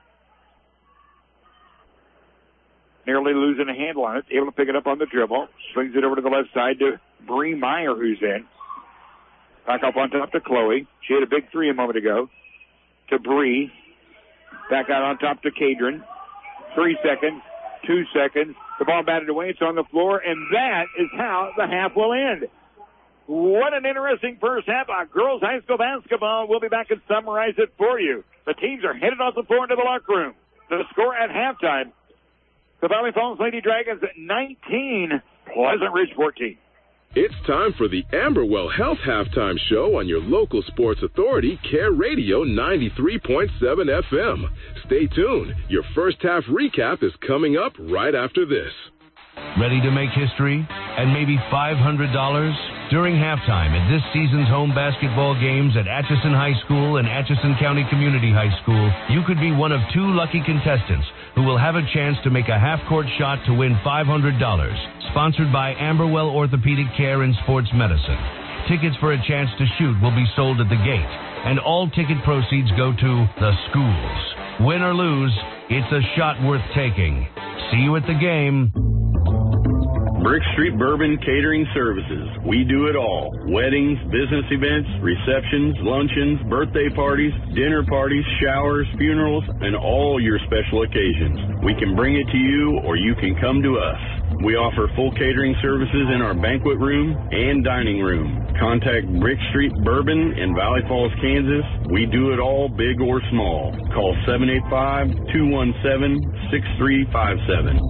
Nearly losing a handle on it. Able to pick it up on the dribble. Swings it over to the left side to Bree Meyer, who's in. Back up on top to Chloe. She had a big three a moment ago. To Bree. Back out on top to Kadron. Three seconds. Two seconds. The ball batted away. It's on the floor. And that is how the half will end. What an interesting first half of girls high school basketball. We'll be back and summarize it for you. The teams are headed off the floor into the locker room. The score at halftime. The Valley Falls Lady Dragons at nineteen, Pleasant Ridge fourteen. It's time for the Amberwell Health Halftime Show on your local sports authority, Care Radio ninety-three point seven F M. Stay tuned. Your first half recap is coming up right after this. Ready to make history and maybe five hundred dollars? During halftime at this season's home basketball games at Atchison High School and Atchison County Community High School, you could be one of two lucky contestants who will have a chance to make a half-court shot to win five hundred dollars. Sponsored by Amberwell Orthopedic Care and Sports Medicine. Tickets for a chance to shoot will be sold at the gate, and all ticket proceeds go to the schools. Win or lose, it's a shot worth taking. See you at the game. Brick Street Bourbon Catering Services. We do it all. Weddings, business events, receptions, luncheons, birthday parties, dinner parties, showers, funerals, and all your special occasions. We can bring it to you or you can come to us. We offer full catering services in our banquet room and dining room. Contact Brick Street Bourbon in Valley Falls, Kansas. We do it all, big or small. Call seven eight five, two one seven, six three five seven.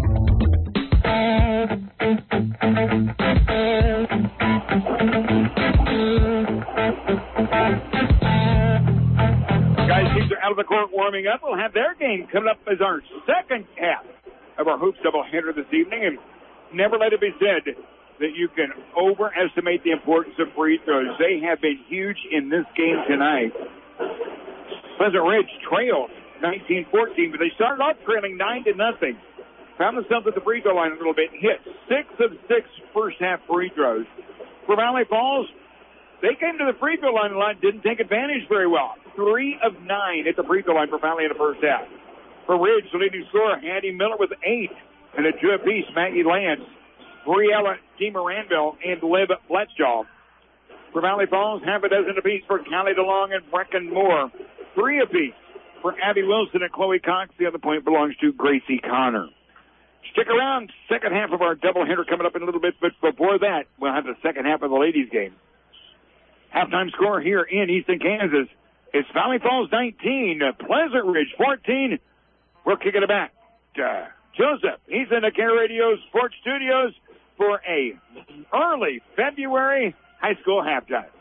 Guys, teams are out of the court warming up. We'll have their game coming up as our second half of our hoops doubleheader this evening. And never let it be said that you can overestimate the importance of free throws. They have been huge in this game tonight. Pleasant Ridge trailed nineteen fourteen, but they started off trailing nine to nothing. Found themselves at the free throw line a little bit. Hit six of six first half free throws. For Valley Falls, they came to the free throw line a lot, didn't take advantage very well. Three of nine at the free throw line for Valley in the first half. For Ridge, the leading scorer, Hattie Miller with eight. And a two apiece, Maggie Lance, Briella DeMaranville, and Liv Fletchall. For Valley Falls, half a dozen apiece for Callie DeLong and Brecken Moore. Three apiece for Abby Wilson and Chloe Cox. The other point belongs to Gracie Connor. Stick around. Second half of our doubleheader coming up in a little bit, but before that, we'll have the second half of the ladies' game. Halftime score here in Easton, Kansas. It's Valley Falls nineteen, Pleasant Ridge fourteen. We're kicking it back to Joseph. He's in the Care Radio Sports Studios for a early February high school halftime.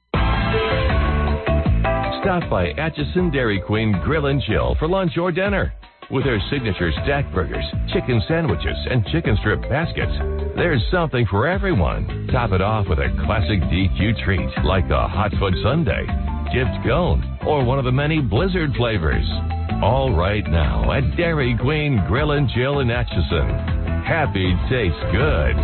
Stop by Atchison Dairy Queen Grill and Chill for lunch or dinner. With their signature stack burgers, chicken sandwiches, and chicken strip baskets, there's something for everyone. Top it off with a classic D Q treat like a hot foot sundae, dipped cone, or one of the many Blizzard flavors. All right now at Dairy Queen Grill and Chill in Atchison. Happy tastes good.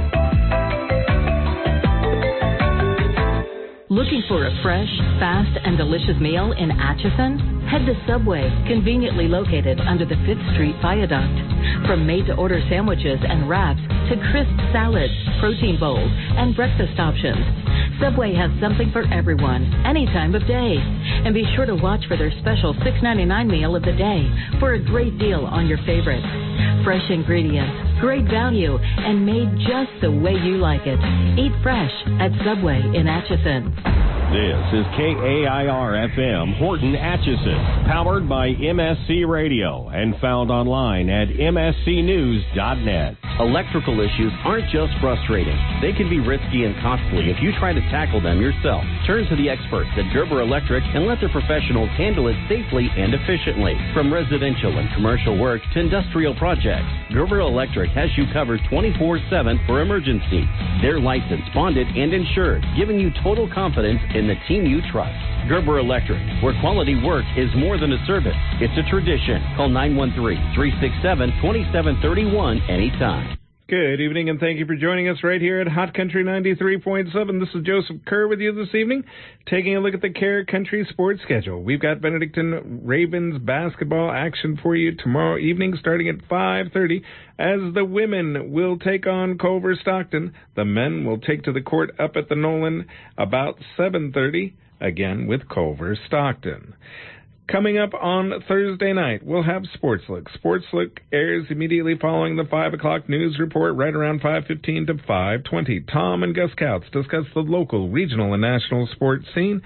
Looking for a fresh, fast, and delicious meal in Atchison? Head to Subway, conveniently located under the fifth Street Viaduct. From made-to-order sandwiches and wraps to crisp salads, protein bowls, and breakfast options, Subway has something for everyone, any time of day. And be sure to watch for their special six ninety-nine meal of the day for a great deal on your favorites. Fresh ingredients, great value, and made just the way you like it. Eat fresh at Subway in Atchison. This is K A I R F M, Horton, Atchison, powered by M S C Radio and found online at M S C news dot net. Electrical issues aren't just frustrating. They can be risky and costly if you try to tackle them yourself. Turn to the experts at Gerber Electric and let their professionals handle it safely and efficiently. From residential and commercial work to industrial projects, Gerber Electric has you covered twenty-four seven for emergencies. They're licensed, bonded, and insured, giving you total confidence in the team you trust. Gerber Electric, where quality work is more than a service. It's a tradition. Call nine one three, three six seven, two seven three one anytime. Good evening, and thank you for joining us right here at Hot Country ninety-three point seven. This is Joseph Kerr with you this evening, taking a look at the Care Country sports schedule. We've got Benedictine Ravens basketball action for you tomorrow evening starting at five thirty, as the women will take on Culver Stockton. The men will take to the court up at the Nolan about seven thirty, again with Culver Stockton. Coming up on Thursday night, we'll have Sports Look. Sports Look airs immediately following the five o'clock news report, right around five fifteen to five twenty. Tom and Gus Couts discuss the local, regional, and national sports scene.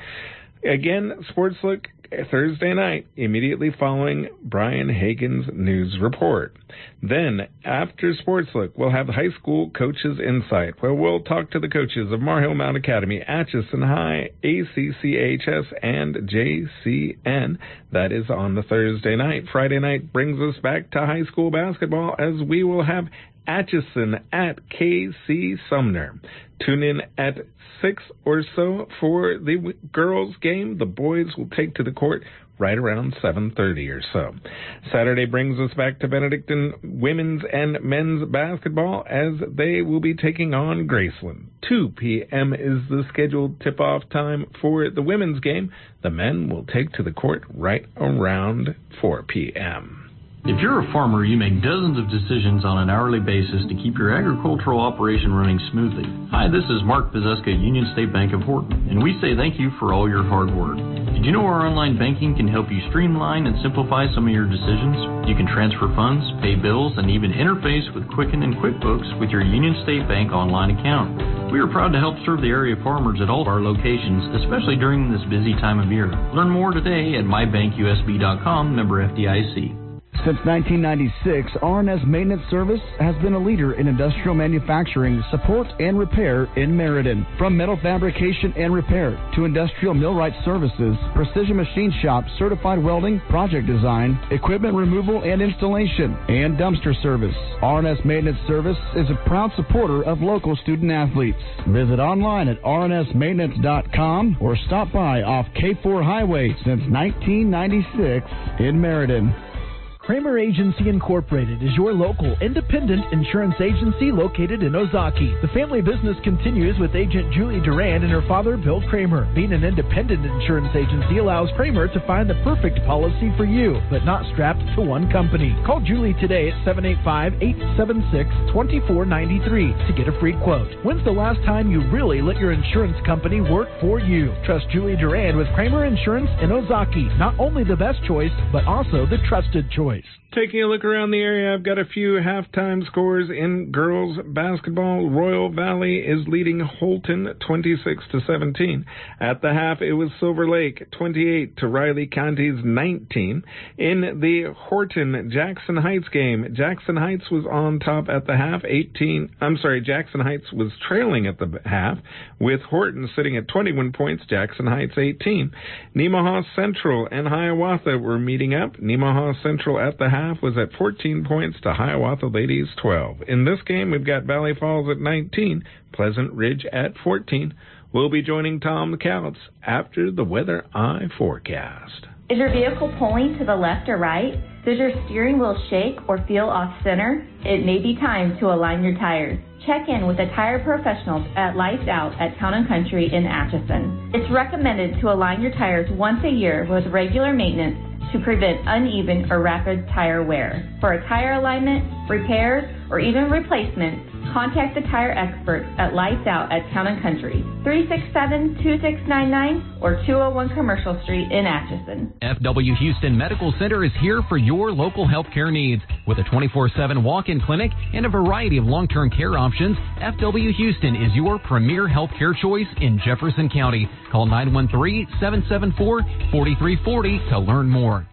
Again, Sports Look Thursday night, immediately following Brian Hagan's news report. Then, after Sports Look, we'll have High School Coaches Insight, where we'll talk to the coaches of Mar Hill Mount Academy, Atchison High, A C C H S, and J C N. That is on the Thursday night. Friday night brings us back to high school basketball, as we will have Atchison at K C Sumner. Tune in at six or so for the girls' game. The boys will take to the court right around seven thirty or so. Saturday brings us back to Benedictine women's and men's basketball, as they will be taking on Graceland. two p.m. is the scheduled tip-off time for the women's game. The men will take to the court right around four p.m. If you're a farmer, you make dozens of decisions on an hourly basis to keep your agricultural operation running smoothly. Hi, this is Mark Pizeska, Union State Bank of Horton, and we say thank you for all your hard work. Did you know our online banking can help you streamline and simplify some of your decisions? You can transfer funds, pay bills, and even interface with Quicken and QuickBooks with your Union State Bank online account. We are proud to help serve the area farmers at all of our locations, especially during this busy time of year. Learn more today at my bank U S B dot com, member F D I C. Since nineteen ninety-six, R and S Maintenance Service has been a leader in industrial manufacturing, support, and repair in Meriden. From metal fabrication and repair to industrial millwright services, precision machine shop, certified welding, project design, equipment removal and installation, and dumpster service, R and S Maintenance Service is a proud supporter of local student athletes. Visit online at R N S maintenance dot com or stop by off K four Highway since nineteen ninety-six in Meriden. Kramer Agency Incorporated is your local independent insurance agency located in Ozaki. The family business continues with agent Julie Durand and her father, Bill Kramer. Being an independent insurance agency allows Kramer to find the perfect policy for you, but not strapped to one company. Call Julie today at seven eight five, eight seven six, two four nine three to get a free quote. When's the last time you really let your insurance company work for you? Trust Julie Durand with Kramer Insurance in Ozaki. Not only the best choice, but also the trusted choice. Taking a look around the area, I've got a few halftime scores in girls basketball. Royal Valley is leading Holton twenty-six to seventeen. At the half, it was Silver Lake twenty-eight to Riley County's nineteen. In the Horton Jackson Heights game, Jackson Heights was on top at the half, eighteen. I'm sorry, Jackson Heights was trailing at the half, with Horton sitting at twenty-one points, Jackson Heights eighteen. Nemaha Central and Hiawatha were meeting up. Nemaha Central at the half was at fourteen points to Hiawatha Ladies twelve. In this game, we've got Valley Falls at nineteen, Pleasant Ridge at fourteen. We'll be joining Tom Couts after the weather eye forecast. Is your vehicle pulling to the left or right? Does your steering wheel shake or feel off center? It may be time to align your tires. Check in with the tire professionals at Lights Out at Town and Country in Atchison. It's recommended to align your tires once a year with regular maintenance to prevent uneven or rapid tire wear. For a tire alignment, repairs, or even replacement, contact the tire experts at Lights Out at Town and Country, three six seven, two six nine nine or two oh one Commercial Street in Atchison. F W Houston Medical Center is here for your local healthcare needs. With a twenty-four seven walk-in clinic and a variety of long-term care options, F W Houston is your premier healthcare choice in Jefferson County. Call nine one three, seven seven four, four three four zero to learn more.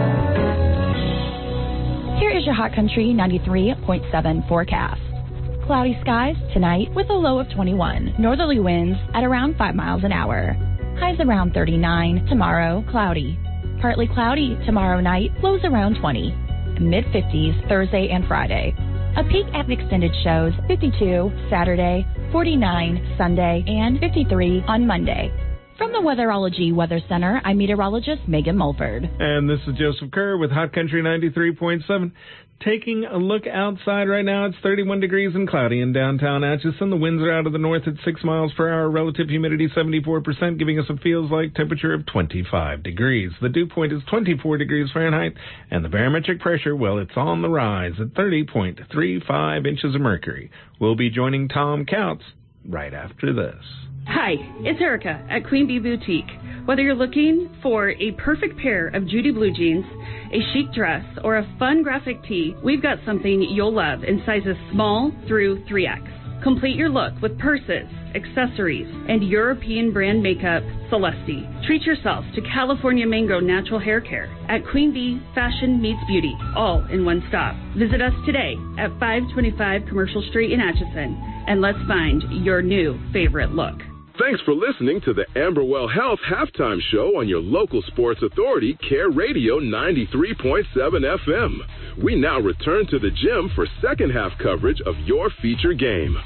Here is your Hot Country ninety-three point seven forecast. Cloudy skies tonight with a low of twenty-one. Northerly winds at around five miles an hour. Highs around thirty-nine. Tomorrow, cloudy. Partly cloudy tomorrow night, lows around twenty. Mid-fifties Thursday and Friday. A peak at the extended shows fifty-two Saturday, forty-nine Sunday, and fifty-three on Monday. From the Weatherology Weather Center, I'm meteorologist Megan Mulford. And this is Joseph Kerr with Hot Country ninety-three point seven. Taking a look outside right now, it's thirty-one degrees and cloudy in downtown Atchison. The winds are out of the north at six miles per hour. Relative humidity seventy-four percent, giving us a feels-like temperature of twenty-five degrees. The dew point is twenty-four degrees Fahrenheit, and the barometric pressure, well, it's on the rise at thirty point three five inches of mercury. We'll be joining Tom Couts right after this. Hi, it's Erica at Queen Bee Boutique. Whether you're looking for a perfect pair of Judy blue jeans, a chic dress, or a fun graphic tee, we've got something you'll love in sizes small through three X. Complete your look with purses, accessories, and European brand makeup, Celeste. Treat yourself to California Mango Natural Hair Care at Queen Bee Fashion Meets Beauty, all in one stop. Visit us today at five twenty-five Commercial Street in Atchison, and let's find your new favorite look. Thanks for listening to the Amberwell Health Halftime Show on your local sports authority, Care Radio ninety-three point seven F M. We now return to the gym for second half coverage of your feature game.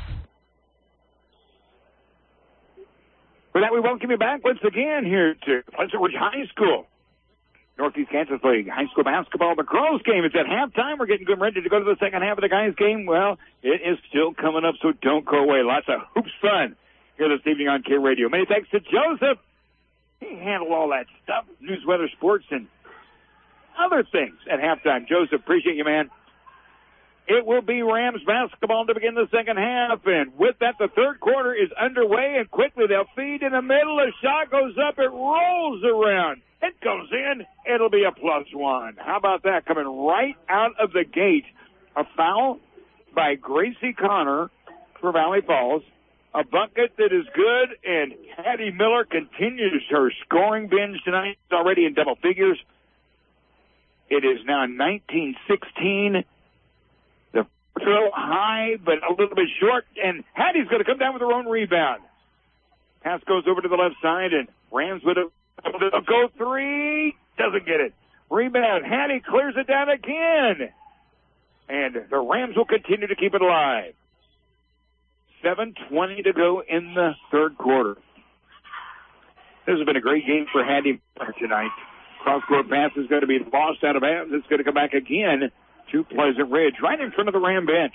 For that, we welcome you back once again here to Pleasant Ridge High School. Northeast Kansas League High School Basketball. The girls' game is at halftime. We're getting good, ready to go to the second half of the guys' game. Well, it is still coming up, so don't go away. Lots of hoops fun here this evening on K Radio. Many thanks to Joseph. He handled all that stuff, news, weather, sports, and other things at halftime. Joseph, appreciate you, man. It will be Rams basketball to begin the second half, and with that, the third quarter is underway, and quickly they'll feed in the middle. A shot goes up, it rolls around. It goes in, it'll be a plus one. How about that? Coming right out of the gate, a foul by Gracie Connor for Valley Falls. A bucket that is good, and Hattie Miller continues her scoring binge tonight. It's already in double figures. It is now nineteen sixteen. The throw high, but a little bit short, and Hattie's going to come down with her own rebound. Pass goes over to the left side, and Rams with a, a go three. Doesn't get it. Rebound. Hattie clears it down again. And the Rams will continue to keep it alive. seven twenty to go in the third quarter. This has been a great game for Hattie tonight. Cross-court pass is going to be lost out of bounds. It's going to come back again to Pleasant Ridge, right in front of the Ram bench.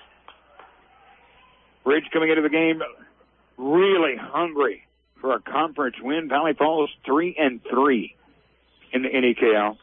Ridge coming into the game really hungry for a conference win. Valley Falls three and three in the N E K L.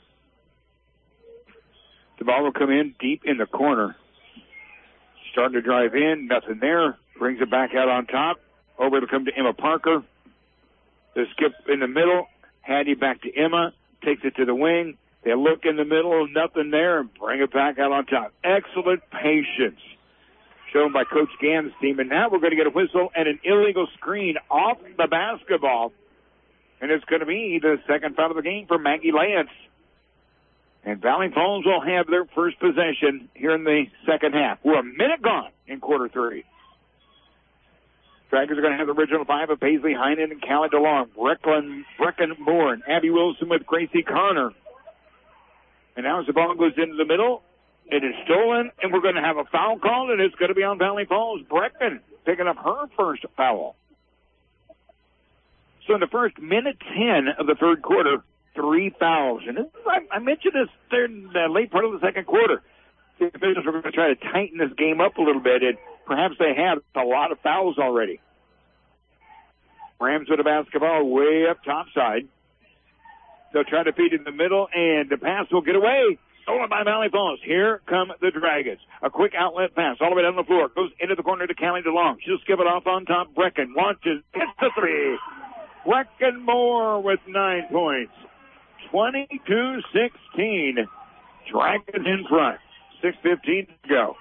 The ball will come in deep in the corner. Starting to drive in, nothing there. Brings it back out on top. Over to come to Emma Parker. The skip in the middle. Hattie back to Emma. Takes it to the wing. They look in the middle, nothing there, and bring it back out on top. Excellent patience shown by Coach Gann's team. And now we're going to get a whistle and an illegal screen off the basketball. And it's going to be the second foul of the game for Maggie Lance. And Valley Falls will have their first possession here in the second half. We're a minute gone in quarter three. Dragons are going to have the original five of Paisley Heinen and Callie DeLong, Brecken, Brecken Moore, and Abby Wilson with Gracie Connor. And now as the ball goes into the middle, it is stolen, and we're going to have a foul call, and it's going to be on Valley Falls. Brecken picking up her first foul. So in the first minute ten of the third quarter, three fouls. And this, I, I mentioned this there in the late part of the second quarter. The officials are going to try to tighten this game up a little bit, and perhaps they have a lot of fouls already. Rams with a basketball way up top side. They'll try to feed in the middle, and the pass will get away. Stolen by Valley Falls. Here come the Dragons. A quick outlet pass all the way down the floor. Goes into the corner to Callie DeLong. She'll skip it off on top. Brecken launches. Hits the three. Brecken Moore with nine points. twenty-two sixteen. Dragons in front. six fifteen to go.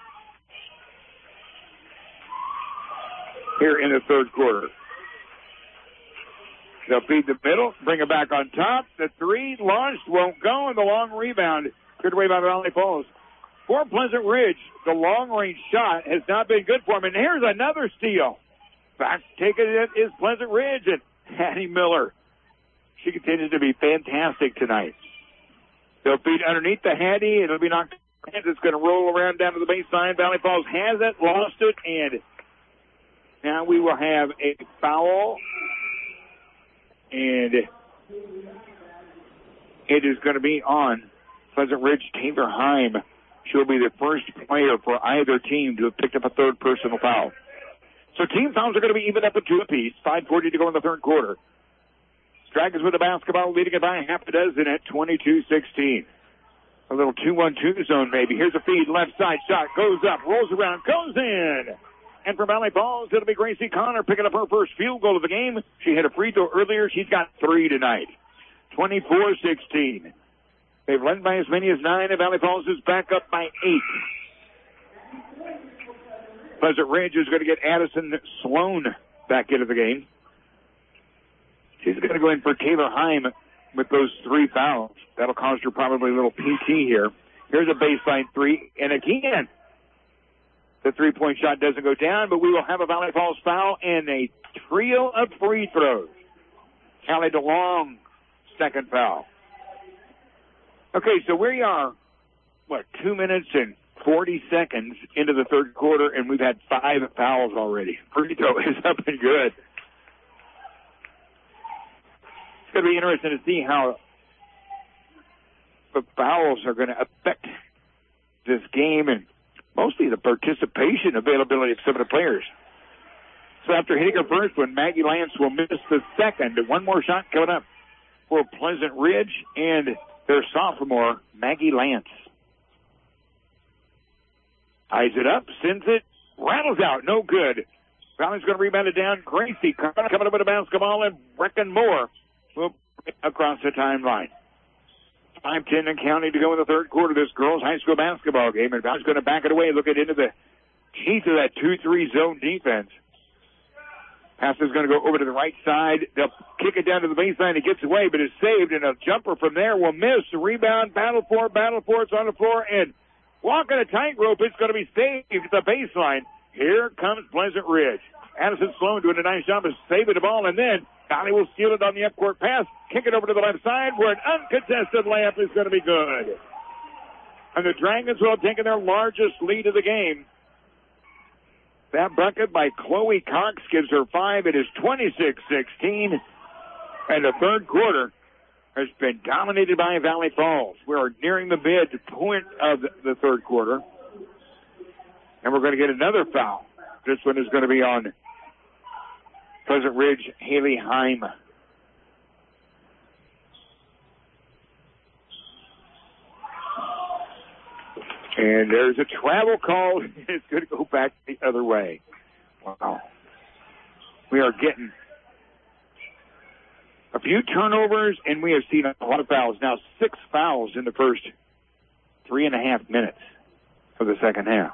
Here in the third quarter. They'll feed the middle, bring it back on top. The three launched won't go, and the long rebound good away by Valley Falls. For Pleasant Ridge, the long-range shot has not been good for them. And here's another steal. Back taking it is Pleasant Ridge, and Hattie Miller. She continues to be fantastic tonight. They'll feed underneath the Hattie. It'll be knocked. It's going to roll around down to the baseline. Valley Falls has it, lost it, and now we will have a foul And it is going to be on Pleasant Ridge. Taylor Heim. She'll be the first player for either team to have picked up a third personal foul. So team fouls are going to be even up at two apiece. five forty to go in the third quarter. Dragons with the basketball, leading it by a half a dozen at twenty-two sixteen. A little two one two zone maybe. Here's a feed. Left side shot. Goes up. Rolls around. Goes in. And for Valley Falls, it'll be Gracie Connor picking up her first field goal of the game. She hit a free throw earlier. She's got three tonight. twenty-four sixteen. They've led by as many as nine, and Valley Falls is back up by eight. Pleasant Ridge is going to get Addison Sloan back into the game. She's going to go in for Taylor Heim with those three fouls. That'll cause her probably a little P T here. Here's a baseline three, and again, the three-point shot doesn't go down, but we will have a Valley Falls foul and a trio of free throws. Callie DeLong, second foul. Okay, so we are, what, two minutes and forty seconds into the third quarter, and we've had five fouls already. Free throw is up and good. It's going to be interesting to see how the fouls are going to affect this game and mostly the participation availability of some of the players. So after hitting her first one, Maggie Lance will miss the second. One more shot coming up for Pleasant Ridge and their sophomore, Maggie Lance. Eyes it up, sends it, rattles out, no good. Valley's going to rebound it down. Gracie coming up with a basketball, and Brecken Moore will across the timeline. five ten in county to go in the third quarter of this girls' high school basketball game, and Valley's going to back it away, look it into the teeth of that two three zone defense. Pass is going to go over to the right side. They'll kick it down to the baseline. It gets away, but it's saved, and a jumper from there will miss. The rebound, battle for it, battle for it. It's on the floor, and walking a tightrope. It's going to be saved at the baseline. Here comes Pleasant Ridge. Addison Sloan doing a nice job of saving the ball, and then Valley will steal it on the up-court pass, kick it over to the left side, where an uncontested layup is going to be good. And the Dragons will have taken their largest lead of the game. That bucket by Chloe Cox gives her five. It is twenty-six sixteen. And the third quarter has been dominated by Valley Falls. We are nearing the midpoint of the third quarter. And we're going to get another foul. This one is going to be on Pleasant Ridge, Haley Heim. And there's a travel call. It's going to go back the other way. Wow. We are getting a few turnovers, and we have seen a lot of fouls. Now, six fouls in the first three and a half minutes of the second half.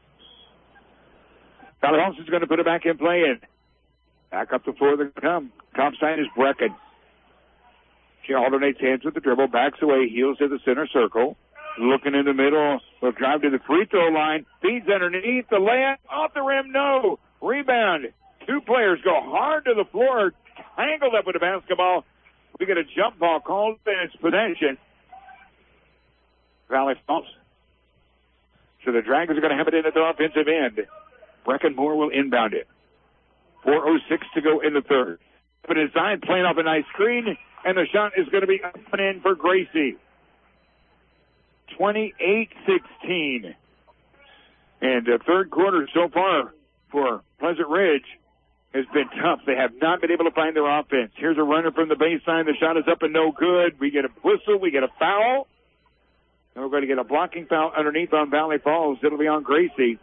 Valley Falls is going to put it back in play, and back up the floor they come. Top side is Brecken. She alternates hands with the dribble, backs away, heels to the center circle. Looking in the middle, will drive to the free throw line, feeds underneath, the layup, off the rim, no. Rebound. Two players go hard to the floor, tangled up with the basketball. We get a jump ball called, and it's possession. Valley Falls. So the Dragons are going to have it in at the offensive end. Brecken Moore will inbound it. four oh six to go in the third. But inside, playing off a nice screen, and the shot is going to be up and in for Gracie. twenty-eight sixteen. And the third quarter so far for Pleasant Ridge has been tough. They have not been able to find their offense. Here's a runner from the baseline. The shot is up and no good. We get a whistle. We get a foul. And we're going to get a blocking foul underneath on Valley Falls. It'll be on Gracie.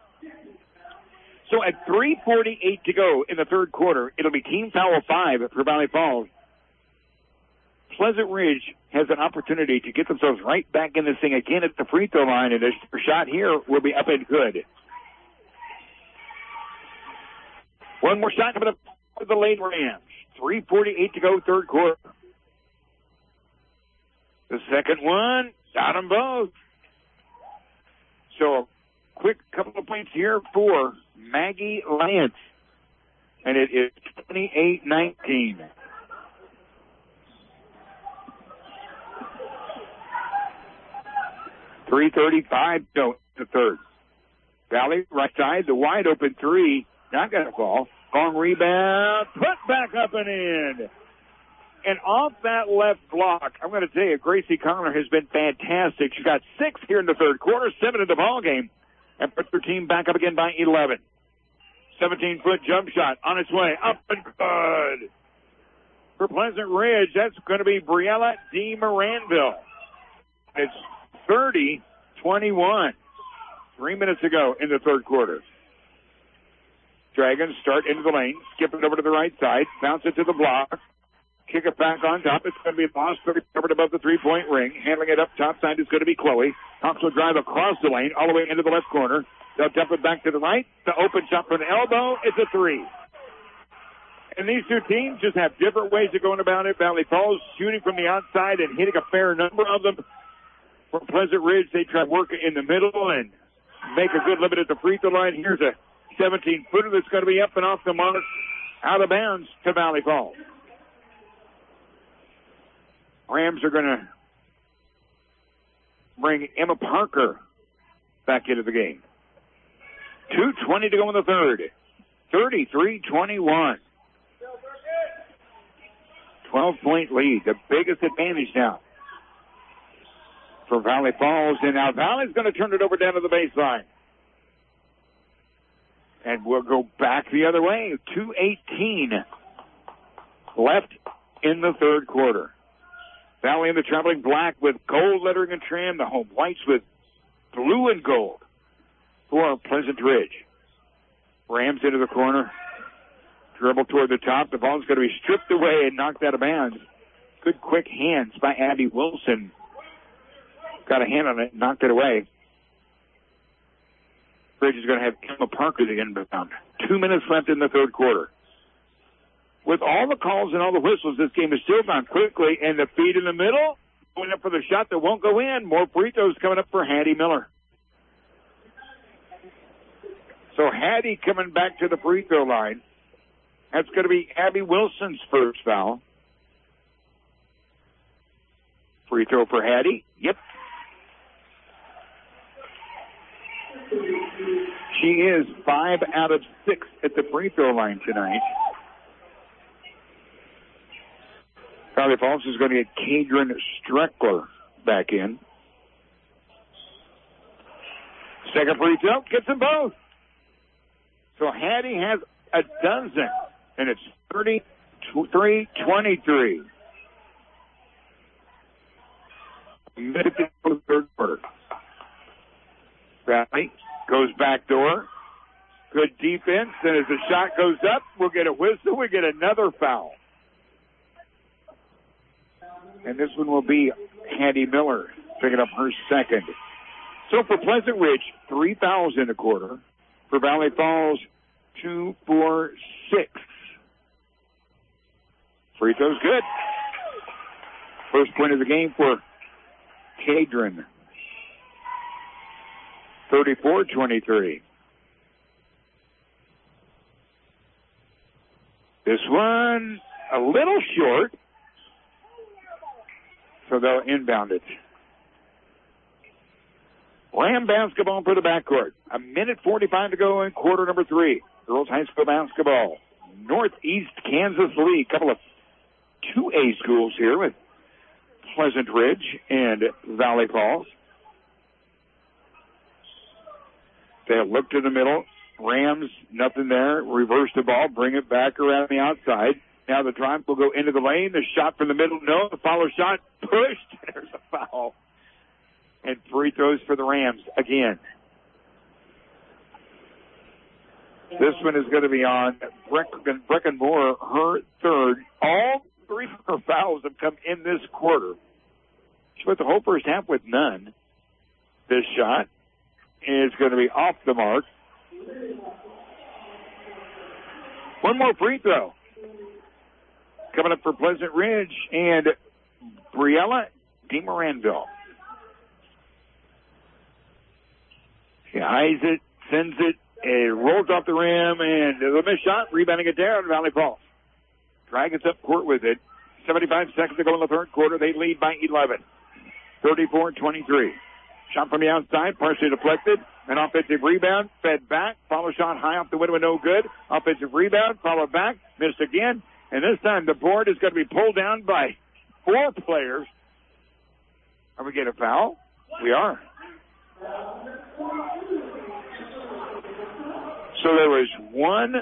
So at three forty-eight to go in the third quarter, it'll be team foul five for Valley Falls. Pleasant Ridge has an opportunity to get themselves right back in this thing again at the free throw line, and their shot here will be up and good. One more shot coming up for the Lane Rams. three forty-eight to go, third quarter. The second one, got them both. So a quick couple of points here for Maggie Lance, and it is twenty-eight nineteen. three thirty-five to go in the third. Valley, right side, the wide open three, not going to fall. Long rebound, put back up and in. And off that left block, I'm going to tell you, Gracie Connor has been fantastic. She got six here in the third quarter, seven in the ball game, and put her team back up again by eleven. seventeen-foot jump shot on its way, up and good. For Pleasant Ridge, that's going to be Briella D. Moranville. It's thirty twenty-one. Three minutes ago in the third quarter. Dragons start into the lane, skip it over to the right side, bounce it to the block, kick it back on top. It's going to be lost, covered above the three-point ring. Handling it up top side is going to be Chloe. Hawks will drive across the lane, all the way into the left corner. They'll dump it back to the right. The open shot from the elbow is a three. And these two teams just have different ways of going about it. Valley Falls shooting from the outside and hitting a fair number of them. From Pleasant Ridge, they try to work it in the middle and make a good limit at the free throw line. Here's a seventeen-footer that's going to be up and off the mark, out of bounds to Valley Falls. Rams are going to bring Emma Parker back into the game. two twenty to go in the third. thirty-three twenty-one. twelve-point lead, the biggest advantage now for Valley Falls. And now Valley's going to turn it over down to the baseline. And we'll go back the other way. two eighteen left in the third quarter. Valley in the traveling black with gold lettering and trim. The home whites with blue and gold for Pleasant Ridge. Rams into the corner. Dribble toward the top. The ball's going to be stripped away and knocked out of bounds. Good quick hands by Abby Wilson. Got a hand on it, knocked it away. Ridge is going to have Emma Parker the inbound. Two minutes left in the third quarter. With all the calls and all the whistles, this game is still gone quickly, and the feed in the middle, going up for the shot that won't go in. More free throws coming up for Hattie Miller. So Hattie coming back to the free throw line. That's going to be Abby Wilson's first foul. Free throw for Hattie. Yep. She is five out of six at the free throw line tonight. Valley Falls is going to get Kadrin Streckler back in. Second free throw, gets them both. So Hattie has a dozen, and it's thirty-three twenty-three. Minute to the third quarter. Valley goes back door. Good defense, and as the shot goes up, we'll get a whistle. We get another foul. And this one will be Hattie Miller picking up her second. So for Pleasant Ridge, three fouls in the quarter. For Valley Falls, two, four, six. Free throw's good. First point of the game for Kadrin. thirty-four twenty-three. This one a little short. So they'll inbound it. Ram basketball for the backcourt. A minute forty-five to go in quarter number three. Girls high school basketball. Northeast Kansas League. Couple of two A schools here with Pleasant Ridge and Valley Falls. They'll look to the middle. Rams, nothing there. Reverse the ball. Bring it back around the outside. Now the drive will go into the lane. The shot from the middle, no. The follow shot, pushed. There's a foul. And free throws for the Rams again. This one is going to be on Brecken, Brecken Moore, her third. All three of her fouls have come in this quarter. She went the whole first half with none. This shot is going to be off the mark. One more free throw. Coming up for Pleasant Ridge and Briella DeMorandville. She eyes it, sends it, it rolls off the rim, and the missed shot, rebounding it down, Valley Falls. Dragons up court with it. seventy-five seconds to go in the third quarter. They lead by eleven. thirty-four twenty-three. Shot from the outside, partially deflected. An offensive rebound, fed back. Follow shot high off the window, no good. Offensive rebound, followed back, missed again. And this time the board is going to be pulled down by four players. Are we getting a foul? We are. So there was one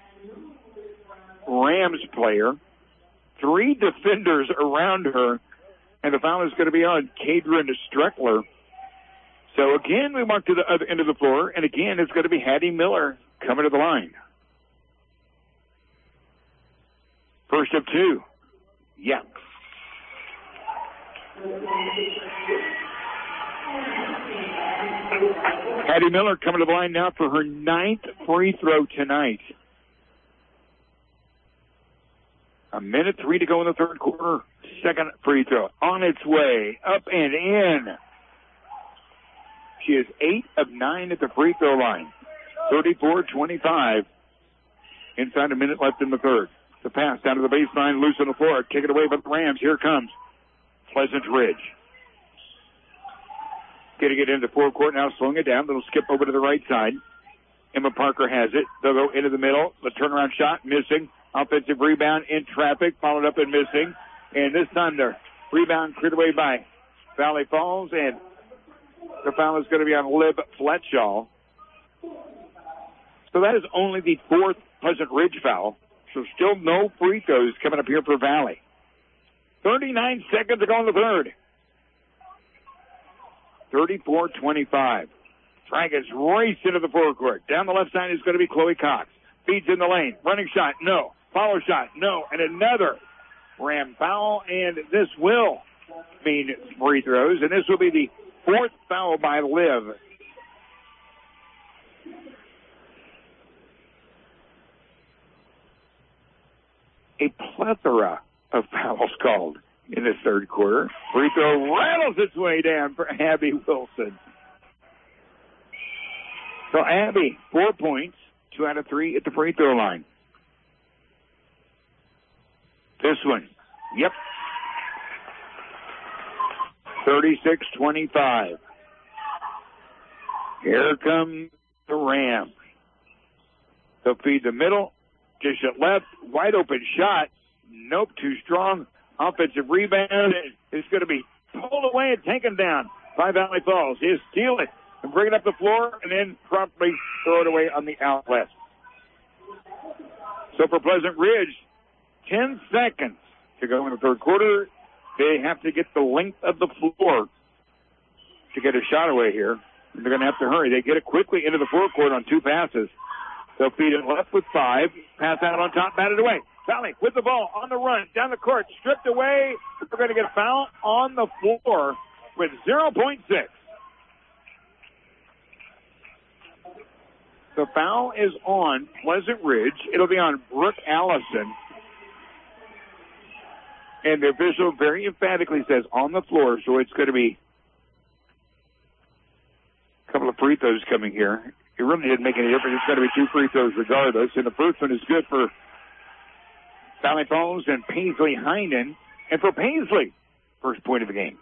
Rams player, three defenders around her, and the foul is going to be on Kadrin Streckler. So again, we mark to the other end of the floor, and again, it's going to be Hattie Miller coming to the line. First of two. Yeah. Hattie Miller coming to the line now for her ninth free throw tonight. A minute three to go in the third quarter. Second free throw on its way, up and in. She is eight of nine at the free throw line. thirty-four twenty-five. Inside a minute left in the third. The pass down to the baseline, loose on the floor. Kick it away by the Rams. Here comes Pleasant Ridge. Getting it into the forecourt now, slowing it down. They'll skip over to the right side. Emma Parker has it. They'll go into the middle. The turnaround shot, missing. Offensive rebound in traffic, followed up and missing. And this time the rebound cleared away by Valley Falls, and the foul is going to be on Lib Fletchall. So that is only the fourth Pleasant Ridge foul. So still no free throws coming up here for Valley. thirty-nine seconds to go in the third. thirty-four twenty-five. Dragons race into the forecourt. Down the left side is going to be Chloe Cox. Feeds in the lane. Running shot, no. Follow shot, no. And another Ram foul, and this will mean free throws. And this will be the fourth foul by Liv. A plethora of fouls called in the third quarter. Free throw rattles its way down for Abby Wilson. So Abby, four points, two out of three at the free throw line. This one, yep. thirty-six twenty-five. Here comes the Rams. They'll feed the middle. Dish it left. Wide open shot. Nope, too strong. Offensive rebound. It's going to be pulled away and taken down by Valley Falls. He'll steal it and bring it up the floor and then promptly throw it away on the outlet. So for Pleasant Ridge, ten seconds to go in the third quarter. They have to get the length of the floor to get a shot away here. And they're going to have to hurry. They get it quickly into the forecourt on two passes. They'll feed it left with five. Pass out on top, batted away. Valley with the ball on the run, down the court, stripped away. We're going to get a foul on the floor with zero point six. The foul is on Pleasant Ridge. It'll be on Brooke Allison. And the official very emphatically says on the floor, so it's going to be a couple of free throws coming here. It really didn't make any difference. It's going to be two free throws regardless. And the first one is good for Valley Falls and Paisley Heinen. And for Paisley, first point of the game.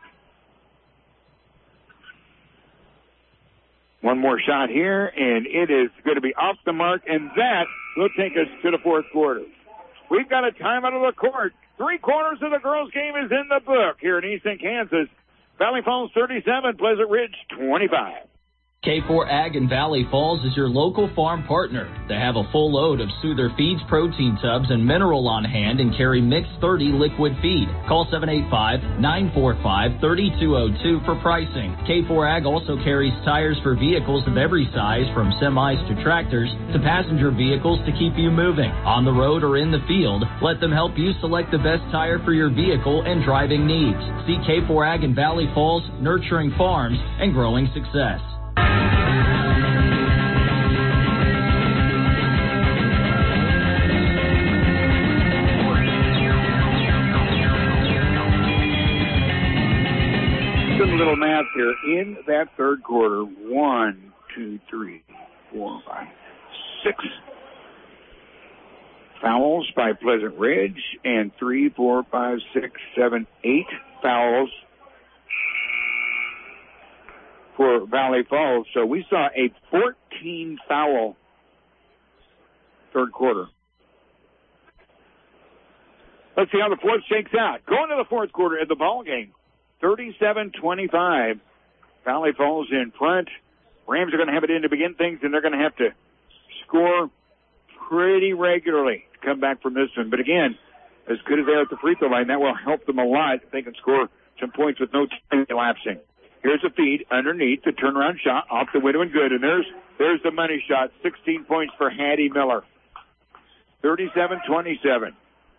One more shot here, and it is going to be off the mark, and that will take us to the fourth quarter. We've got a timeout of the court. Three quarters of the girls' game is in the book here in Easton, Kansas. Valley Falls thirty-seven, Pleasant Ridge twenty-five. K four Ag in Valley Falls is your local farm partner. They have a full load of Soother Feeds protein tubs and mineral on hand and carry Mix thirty liquid feed. Call seven eight five, nine four five, three two zero two for pricing. K four Ag also carries tires for vehicles of every size, from semis to tractors to passenger vehicles, to keep you moving. On the road or in the field, let them help you select the best tire for your vehicle and driving needs. See K four Ag in Valley Falls, nurturing farms and growing success. Good little math here. In that third quarter, one, two, three, four, five, six fouls by Pleasant Ridge, and three, four, five, six, seven, eight fouls for Valley Falls. So we saw a fourteen foul third quarter. Let's see how the fourth shakes out. Going to the fourth quarter of the ball game, thirty-seven twenty-five. Valley Falls in front. Rams are going to have it in to begin things, and they're going to have to score pretty regularly to come back from this one. But again, as good as they are at the free throw line, that will help them a lot if they can score some points with no time elapsing. Here's a feed underneath, the turnaround shot off the window and good. And there's there's the money shot, sixteen points for Hattie Miller. thirty-seven twenty-seven.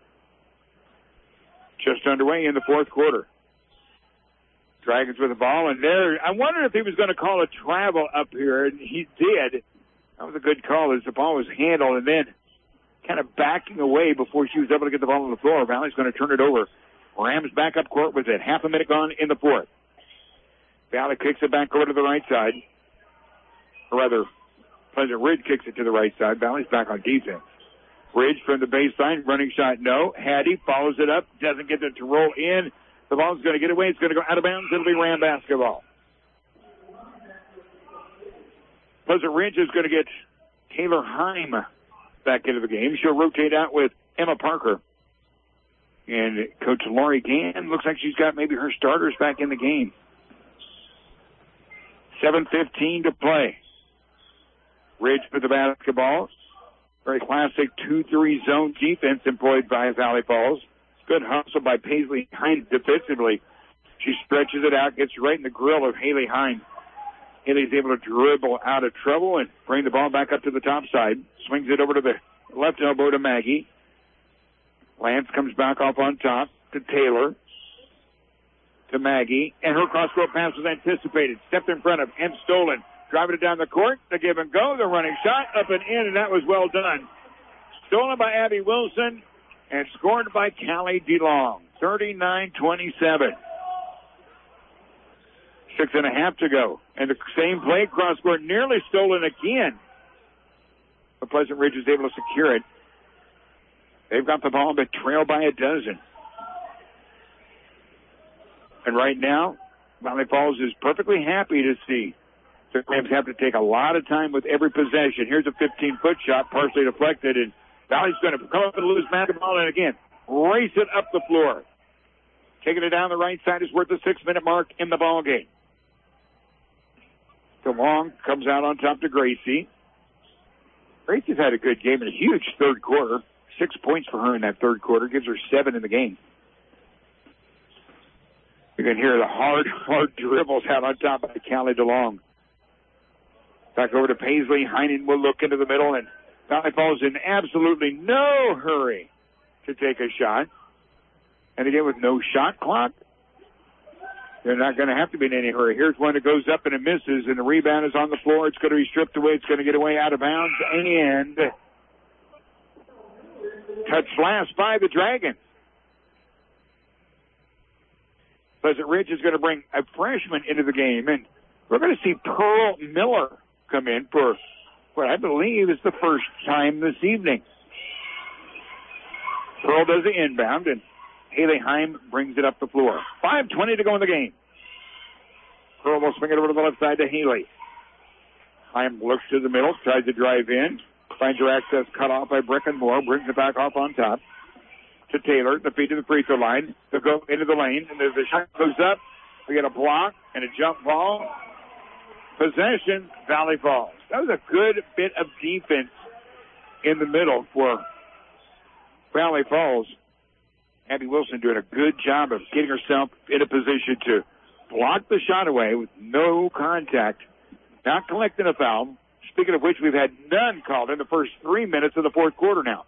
Just underway in the fourth quarter. Dragons with the ball, and there, I wondered if he was going to call a travel up here, and he did. That was a good call as the ball was handled, and then kind of backing away before she was able to get the ball on the floor. Valley's going to turn it over. Rams back up court with it. Half a minute gone in the fourth. Valley kicks it back over to the right side. Or rather, Pleasant Ridge kicks it to the right side. Valley's back on defense. Ridge from the baseline, running shot, no. Hattie follows it up, doesn't get it to roll in. The ball's going to get away. It's going to go out of bounds. It'll be Ram basketball. Pleasant Ridge is going to get Taylor Heim back into the game. She'll rotate out with Emma Parker. And Coach Laurie Gann looks like she's got maybe her starters back in the game. seven fifteen to play. Ridge with the basketball. Very classic two three zone defense employed by Valley Falls. Good hustle by Paisley Hines defensively. She stretches it out, gets right in the grill of Haley Hines. Haley's able to dribble out of trouble and bring the ball back up to the top side. Swings it over to the left elbow to Maggie. Lance comes back off on top to Taylor. To Maggie. And her cross-court pass was anticipated. Stepped in front of M. Stolen. Driving it down the court. The give and go. The running shot up and in, and that was well done. Stolen by Abby Wilson and scored by Callie DeLong. thirty-nine twenty-seven. Six and a half to go. And the same play, cross-court nearly stolen again. But Pleasant Ridge is able to secure it. They've got the ball, but trail by a dozen. And right now, Valley Falls is perfectly happy to see the Rams have to take a lot of time with every possession. Here's a fifteen-foot shot, partially deflected, and Valley's going to come up and lose basketball, and again, race it up the floor. Taking it down the right side is worth the six-minute mark in the ball game. DeLong comes out on top to Gracie. Gracie's had a good game in a huge third quarter. Six points for her in that third quarter. Gives her seven in the game. You can hear the hard, hard dribbles out on top of Callie DeLong. Back over to Paisley. Heinen will look into the middle, and Valley Falls in absolutely no hurry to take a shot. And again, with no shot clock, they're not going to have to be in any hurry. Here's one that goes up and it misses, and the rebound is on the floor. It's going to be stripped away. It's going to get away out of bounds, and touched last by the Dragons. Pleasant Ridge is going to bring a freshman into the game, and we're going to see Pearl Miller come in for what I believe is the first time this evening. Pearl does the inbound, and Haley Heim brings it up the floor. five twenty to go in the game. Pearl will swing it over to the left side to Haley. Heim looks to the middle, tries to drive in, finds her access cut off by Brecken Moore, brings it back off on top to Taylor, the feed to the free throw line. They'll go into the lane, and as the shot goes up, we get a block and a jump ball. Possession, Valley Falls. That was a good bit of defense in the middle for Valley Falls. Abby Wilson doing a good job of getting herself in a position to block the shot away with no contact, not collecting a foul. Speaking of which, we've had none called in the first three minutes of the fourth quarter now.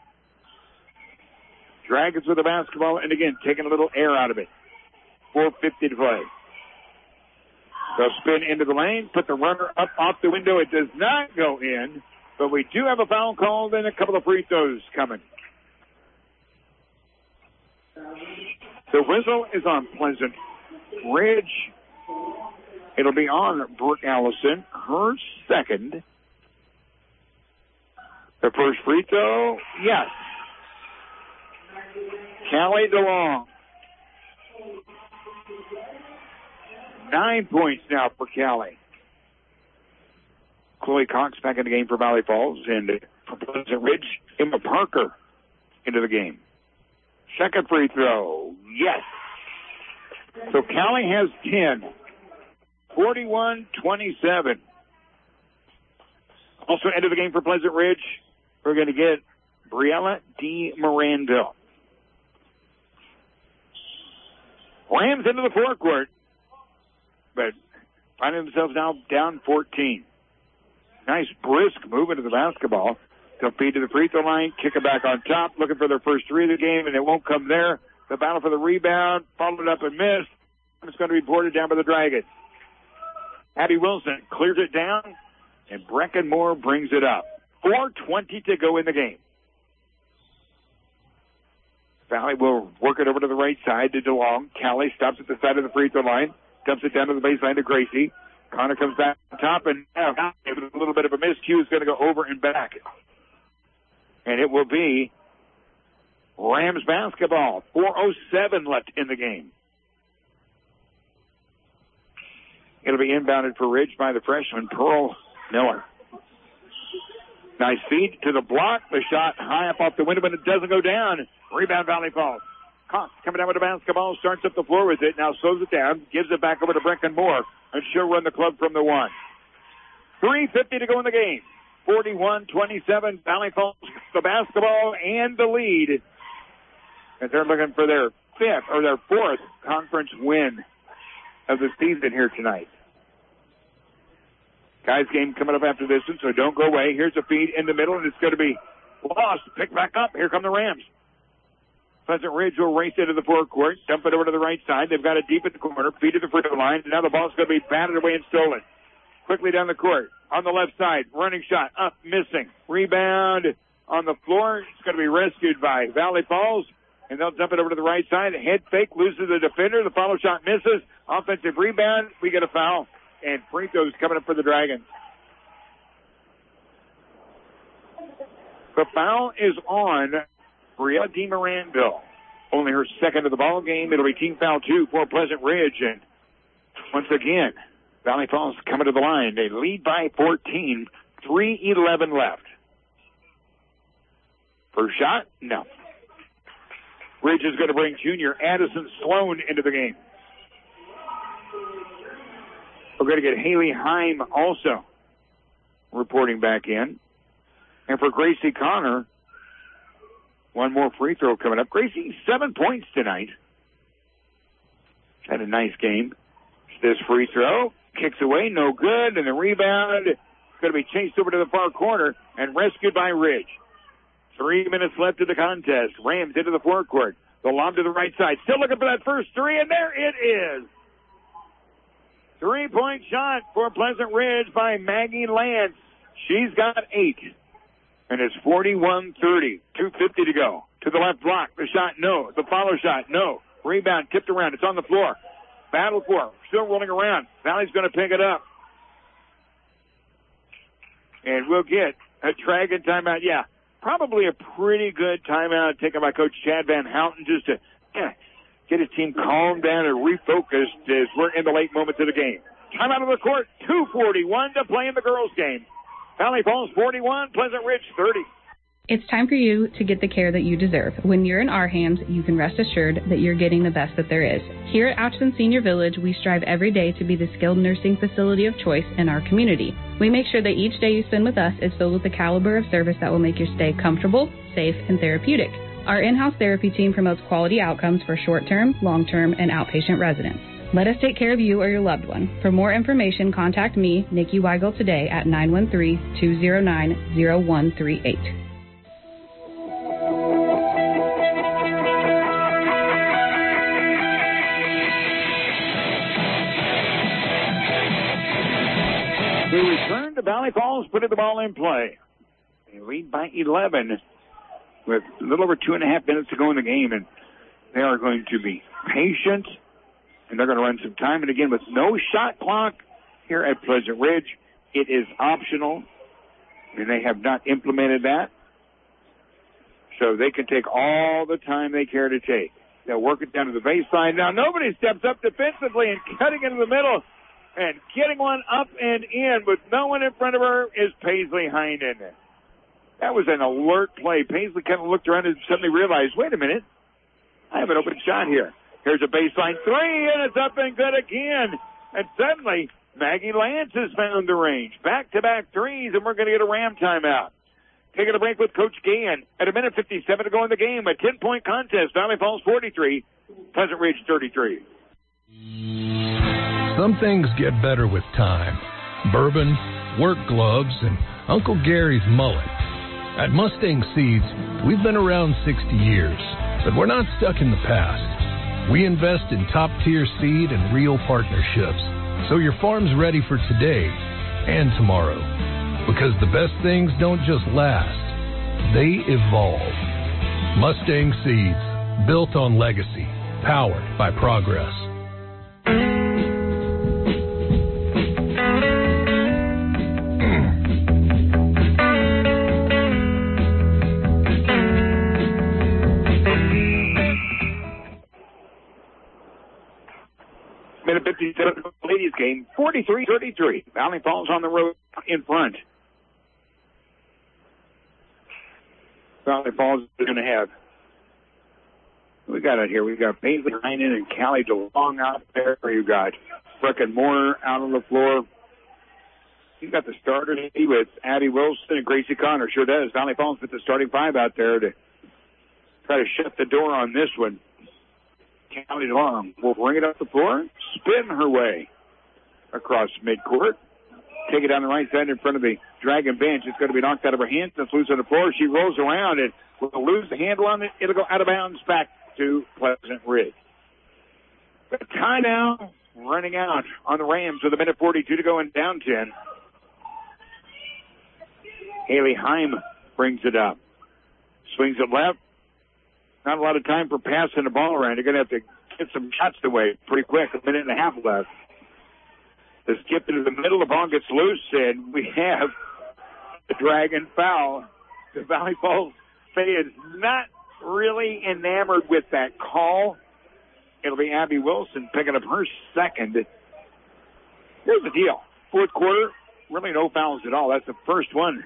Dragons with the basketball, and again, taking a little air out of it. four fifty to play. They'll spin into the lane, put the runner up off the window. It does not go in, but we do have a foul called and a couple of free throws coming. The whistle is on Pleasant Ridge. It'll be on Brooke Allison, her second. The first free throw, yes. Callie DeLong. Nine points now for Callie. Chloe Cox back in the game for Valley Falls, and for Pleasant Ridge, Emma Parker into the game. Second free throw. Yes. So Callie has ten. forty-one twenty-seven. Also, end of the game for Pleasant Ridge, we're going to get Briella D. Miranda. Rams into the forecourt, but finding themselves now down fourteen. Nice brisk move into the basketball. They'll feed to the free throw line, kick it back on top, looking for their first three of the game, and it won't come there. The battle for the rebound, followed up and missed. It's going to be boarded down by the Dragons. Abby Wilson clears it down, and Brecken Moore brings it up. four twenty to go in the game. Valley will work it over to the right side to DeLong. Callie stops at the side of the free throw line, dumps it down to the baseline to Gracie. Connor comes back on top, and now a little bit of a miscue is going to go over and back. And it will be Rams basketball. four oh seven left in the game. It'll be inbounded for Ridge by the freshman, Pearl Miller. Nice feed to the block. The shot high up off the window, but it doesn't go down. Rebound, Valley Falls. Cox coming down with the basketball, starts up the floor with it, now slows it down, gives it back over to Brecken Moore, and she'll run the club from the one. three fifty to go in the game. forty-one twenty-seven, Valley Falls the basketball and the lead. And they're looking for their fifth or their fourth conference win of the season here tonight. Guys game coming up after this one, so don't go away. Here's a feed in the middle, and it's going to be lost. Pick back up. Here come the Rams. Pleasant Ridge will race into the forecourt, dump it over to the right side. They've got it deep in the corner, feed to the free throw line, and now the ball's going to be batted away and stolen. Quickly down the court, on the left side, running shot, up, missing. Rebound on the floor. It's going to be rescued by Valley Falls, and they'll dump it over to the right side. Head fake, loses the defender. The follow shot misses. Offensive rebound. We get a foul, and free throws coming up for the Dragons. The foul is on Briella D. Miranda. Only her second of the ball game. It'll be team foul two for Pleasant Ridge. And once again, Valley Falls coming to the line. They lead by fourteen. three eleven left. First shot? No. Ridge is going to bring junior Addison Sloan into the game. We're going to get Haley Heim also reporting back in. And for Gracie Connor, one more free throw coming up. Gracie, seven points tonight. Had a nice game. This free throw, kicks away, no good, and the rebound is going to be chased over to the far corner and rescued by Ridge. Three minutes left in the contest. Rams into the forecourt. The lob to the right side. Still looking for that first three, and there it is. Three-point shot for Pleasant Ridge by Maggie Lance. She's got eight. And it's forty-one thirty. two fifty to go. To the left block. The shot, no. The follow shot, no. Rebound tipped around. It's on the floor. Battle for it. Still rolling around. Valley's going to pick it up. And we'll get a Dragon timeout. Yeah, probably a pretty good timeout taken by Coach Chad Van Houten just to yeah, get his team calmed down and refocused as we're in the late moments of the game. Timeout of the court. two forty-one to play in the girls' game. Valley Falls forty-one, Pleasant Ridge thirty. It's time for you to get the care that you deserve. When you're in our hands, you can rest assured that you're getting the best that there is. Here at Atchison Senior Village, we strive every day to be the skilled nursing facility of choice in our community. We make sure that each day you spend with us is filled with the caliber of service that will make your stay comfortable, safe, and therapeutic. Our in-house therapy team promotes quality outcomes for short-term, long-term, and outpatient residents. Let us take care of you or your loved one. For more information, contact me, Nikki Weigel, today at nine one three, two zero nine, zero one three eight. We return to Valley Falls, putting the ball in play. They lead by eleven with a little over two and a half minutes to go in the game, and they are going to be patient. And they're going to run some time. And again, with no shot clock here at Pleasant Ridge, it is optional. And they have not implemented that. So they can take all the time they care to take. They'll work it down to the baseline. Now, nobody steps up defensively and cutting into the middle and getting one up and in with no one in front of her is Paisley Heinen. That was an alert play. Paisley kind of looked around and suddenly realized, wait a minute. I have an open shot here. Here's a baseline three, and it's up and good again. And suddenly, Maggie Lance has found the range. Back-to-back threes, and we're going to get a Ram timeout. Taking a break with Coach Gann at a minute fifty-seven to go in the game. A ten-point contest. Valley Falls forty-three, Pleasant Ridge thirty-three. Some things get better with time. Bourbon, work gloves, and Uncle Gary's mullet. At Mustang Seeds, we've been around sixty years, but we're not stuck in the past. We invest in top-tier seed and real partnerships, so your farm's ready for today and tomorrow. Because the best things don't just last, they evolve. Mustang Seeds, built on legacy, powered by progress. Minute fifty-seven ladies game, forty-three thirty-three. Valley Falls on the road in front. Valley Falls is going to have, we got it here. We've got Paisley Heinen and Callie DeLong out there. You got Brecken Moore out on the floor. You got the starters with Abby Wilson and Gracie Connor. Sure does. Valley Falls with the starting five out there to try to shut the door on this one. Callie DeLong will bring it up the floor, spin her way across midcourt. Take it down the right side in front of the Dragon bench. It's going to be knocked out of her hands. It's loose on the floor. She rolls around and will lose the handle on it. It'll go out of bounds back to Pleasant Ridge. The timeout running out on the Rams with a minute forty-two to go and down ten. Haley Heim brings it up. Swings it left. Not a lot of time for passing the ball around. You're going to have to get some shots away pretty quick. A minute and a half left. The skip into the middle, the ball gets loose, and we have the Dragon foul. The Valley Falls fan is not really enamored with that call. It'll be Abby Wilson picking up her second. Here's the deal. Fourth quarter, really no fouls at all. That's the first one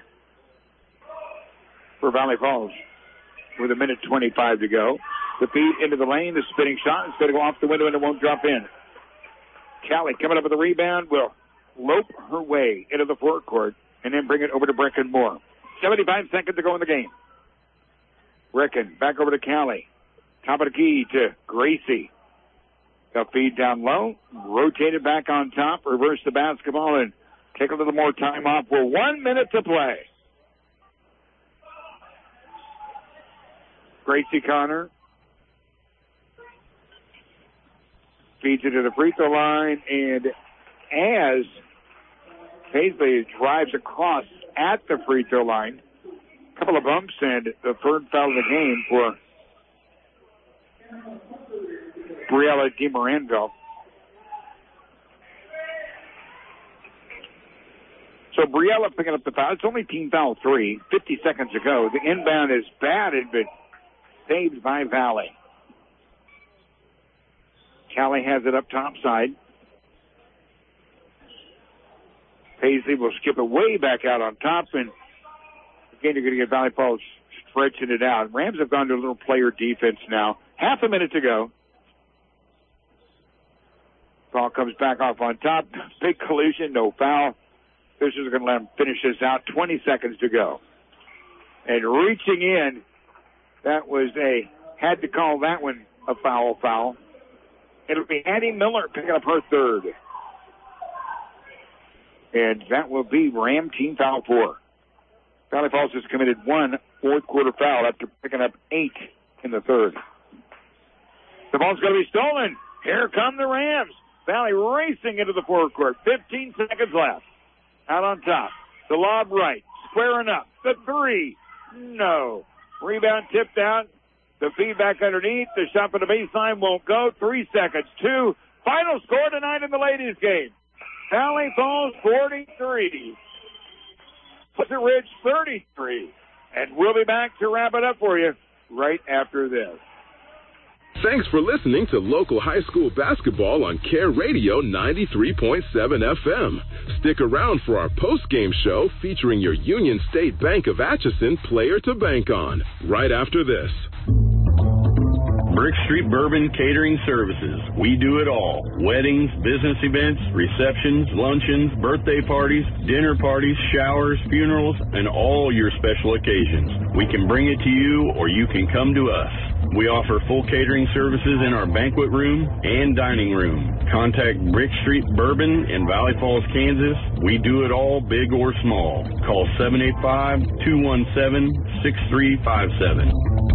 for Valley Falls with a minute twenty-five to go. The feed into the lane, the spinning shot is going to go off the window and it won't drop in. Callie coming up with the rebound will lope her way into the forecourt and then bring it over to Brecken Moore. seventy-five seconds to go in the game. Brecken back over to Callie. Top of the key to Gracie. They'll feed down low, rotate it back on top, reverse the basketball, and take a little more time off. We're one minute to play. Gracie Connor feeds it to the free throw line, and as Paisley drives across at the free throw line, a couple of bumps and the third foul of the game for Briella DiMorando. So Briella picking up the foul. It's only team foul three, fifty seconds ago. The inbound is batted, but saved by Valley. Callie has it up top side. Paisley will skip it way back out on top, and again, you're going to get Valley Falls stretching it out. Rams have gone to a little player defense now. Half a minute to go. Ball comes back off on top. Big collision, no foul. Fisher's going to let him finish this out. twenty seconds to go. And reaching in, that was a, had to call that one a foul foul. It'll be Addie Miller picking up her third. And that will be Ram team foul four. Valley Falls has committed one fourth quarter foul after picking up eight in the third. The ball's going to be stolen. Here come the Rams. Valley racing into the forecourt. fifteen seconds left. Out on top. The lob right. Squaring up. The three. No. Rebound tipped out. The feedback underneath. The shot for the baseline won't go. Three seconds. Two. Final score tonight in the ladies' game. Valley Falls forty-three. Pleasant Ridge thirty-three. And we'll be back to wrap it up for you right after this. Thanks for listening to local high school basketball on Care Radio ninety-three point seven F M. Stick around for our post-game show featuring your Union State Bank of Atchison player to bank on right after this. Brick Street Bourbon Catering Services. We do it all. Weddings, business events, receptions, luncheons, birthday parties, dinner parties, showers, funerals, and all your special occasions. We can bring it to you or you can come to us. We offer full catering services in our banquet room and dining room. Contact Brick Street Bourbon in Valley Falls, Kansas. We do it all, big or small. Call seven eight five, two one seven, six three five seven.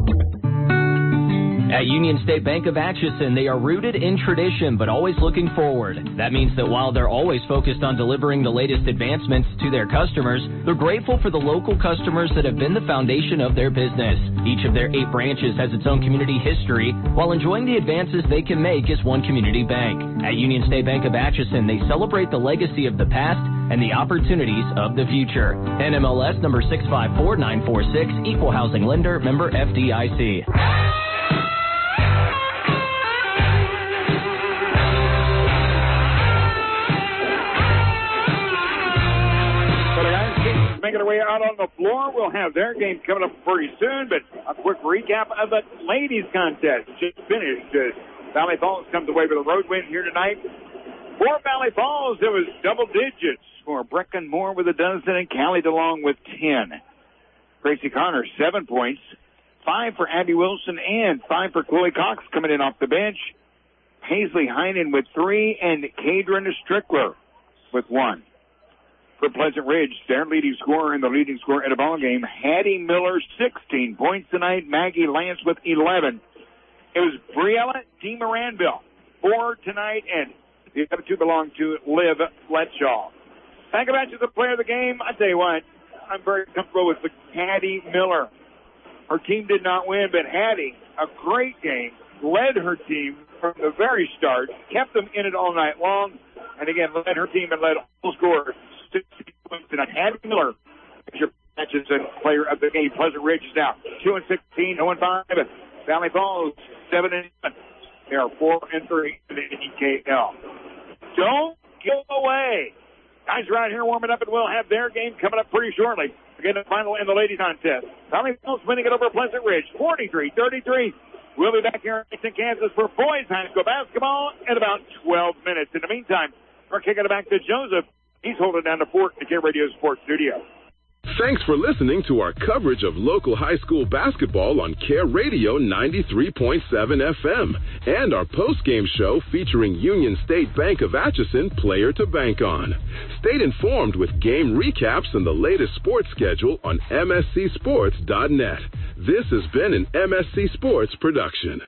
At Union State Bank of Atchison, they are rooted in tradition but always looking forward. That means that while they're always focused on delivering the latest advancements to their customers, they're grateful for the local customers that have been the foundation of their business. Each of their eight branches has its own community history while enjoying the advances they can make as one community bank. At Union State Bank of Atchison, they celebrate the legacy of the past and the opportunities of the future. N M L S number six five four nine four six, Equal Housing Lender, member F D I C. Making their way out on the floor. We'll have their game coming up pretty soon, but a quick recap of the ladies contest just finished. Uh, Valley Falls comes away with a road win here tonight. For Valley Falls, it was double digits for Brecken Moore with a dozen and Callie DeLong with ten. Gracie Connor, seven points. Five for Abby Wilson and five for Chloe Cox coming in off the bench. Paisley Heinen with three and Kadrin Strickler with one. For Pleasant Ridge, their leading scorer and the leading scorer in the ball game, Hattie Miller, sixteen points tonight. Maggie Lance with eleven. It was Briella DeMoranville, four tonight, and the other two belong to Liv Fletchall. Back about you, the player of the game. I tell you what, I'm very comfortable with the Hattie Miller. Her team did not win, but Hattie, a great game, led her team from the very start, kept them in it all night long, and again, led her team and led all scorers. sixty points tonight. Hattie Miller is your Atchison player of the game. Pleasant Ridge is now two and sixteen, zero and five. Valley Falls seven and seven. They are four and three in the E K L. Don't go away. Guys are out here warming up, and we'll have their game coming up pretty shortly. Again, the final in the ladies contest. Valley Falls winning it over Pleasant Ridge, forty-three thirty-three. We'll be back here in Kansas for boys high school basketball in about twelve minutes. In the meantime, we're kicking it back to Joseph. He's holding down the fort in the Care Radio Sports Studio. Thanks for listening to our coverage of local high school basketball on Care Radio ninety-three point seven F M and our postgame show featuring Union State Bank of Atchison Player to Bank On. Stay informed with game recaps and the latest sports schedule on M S C sports dot net. This has been an M S C Sports production.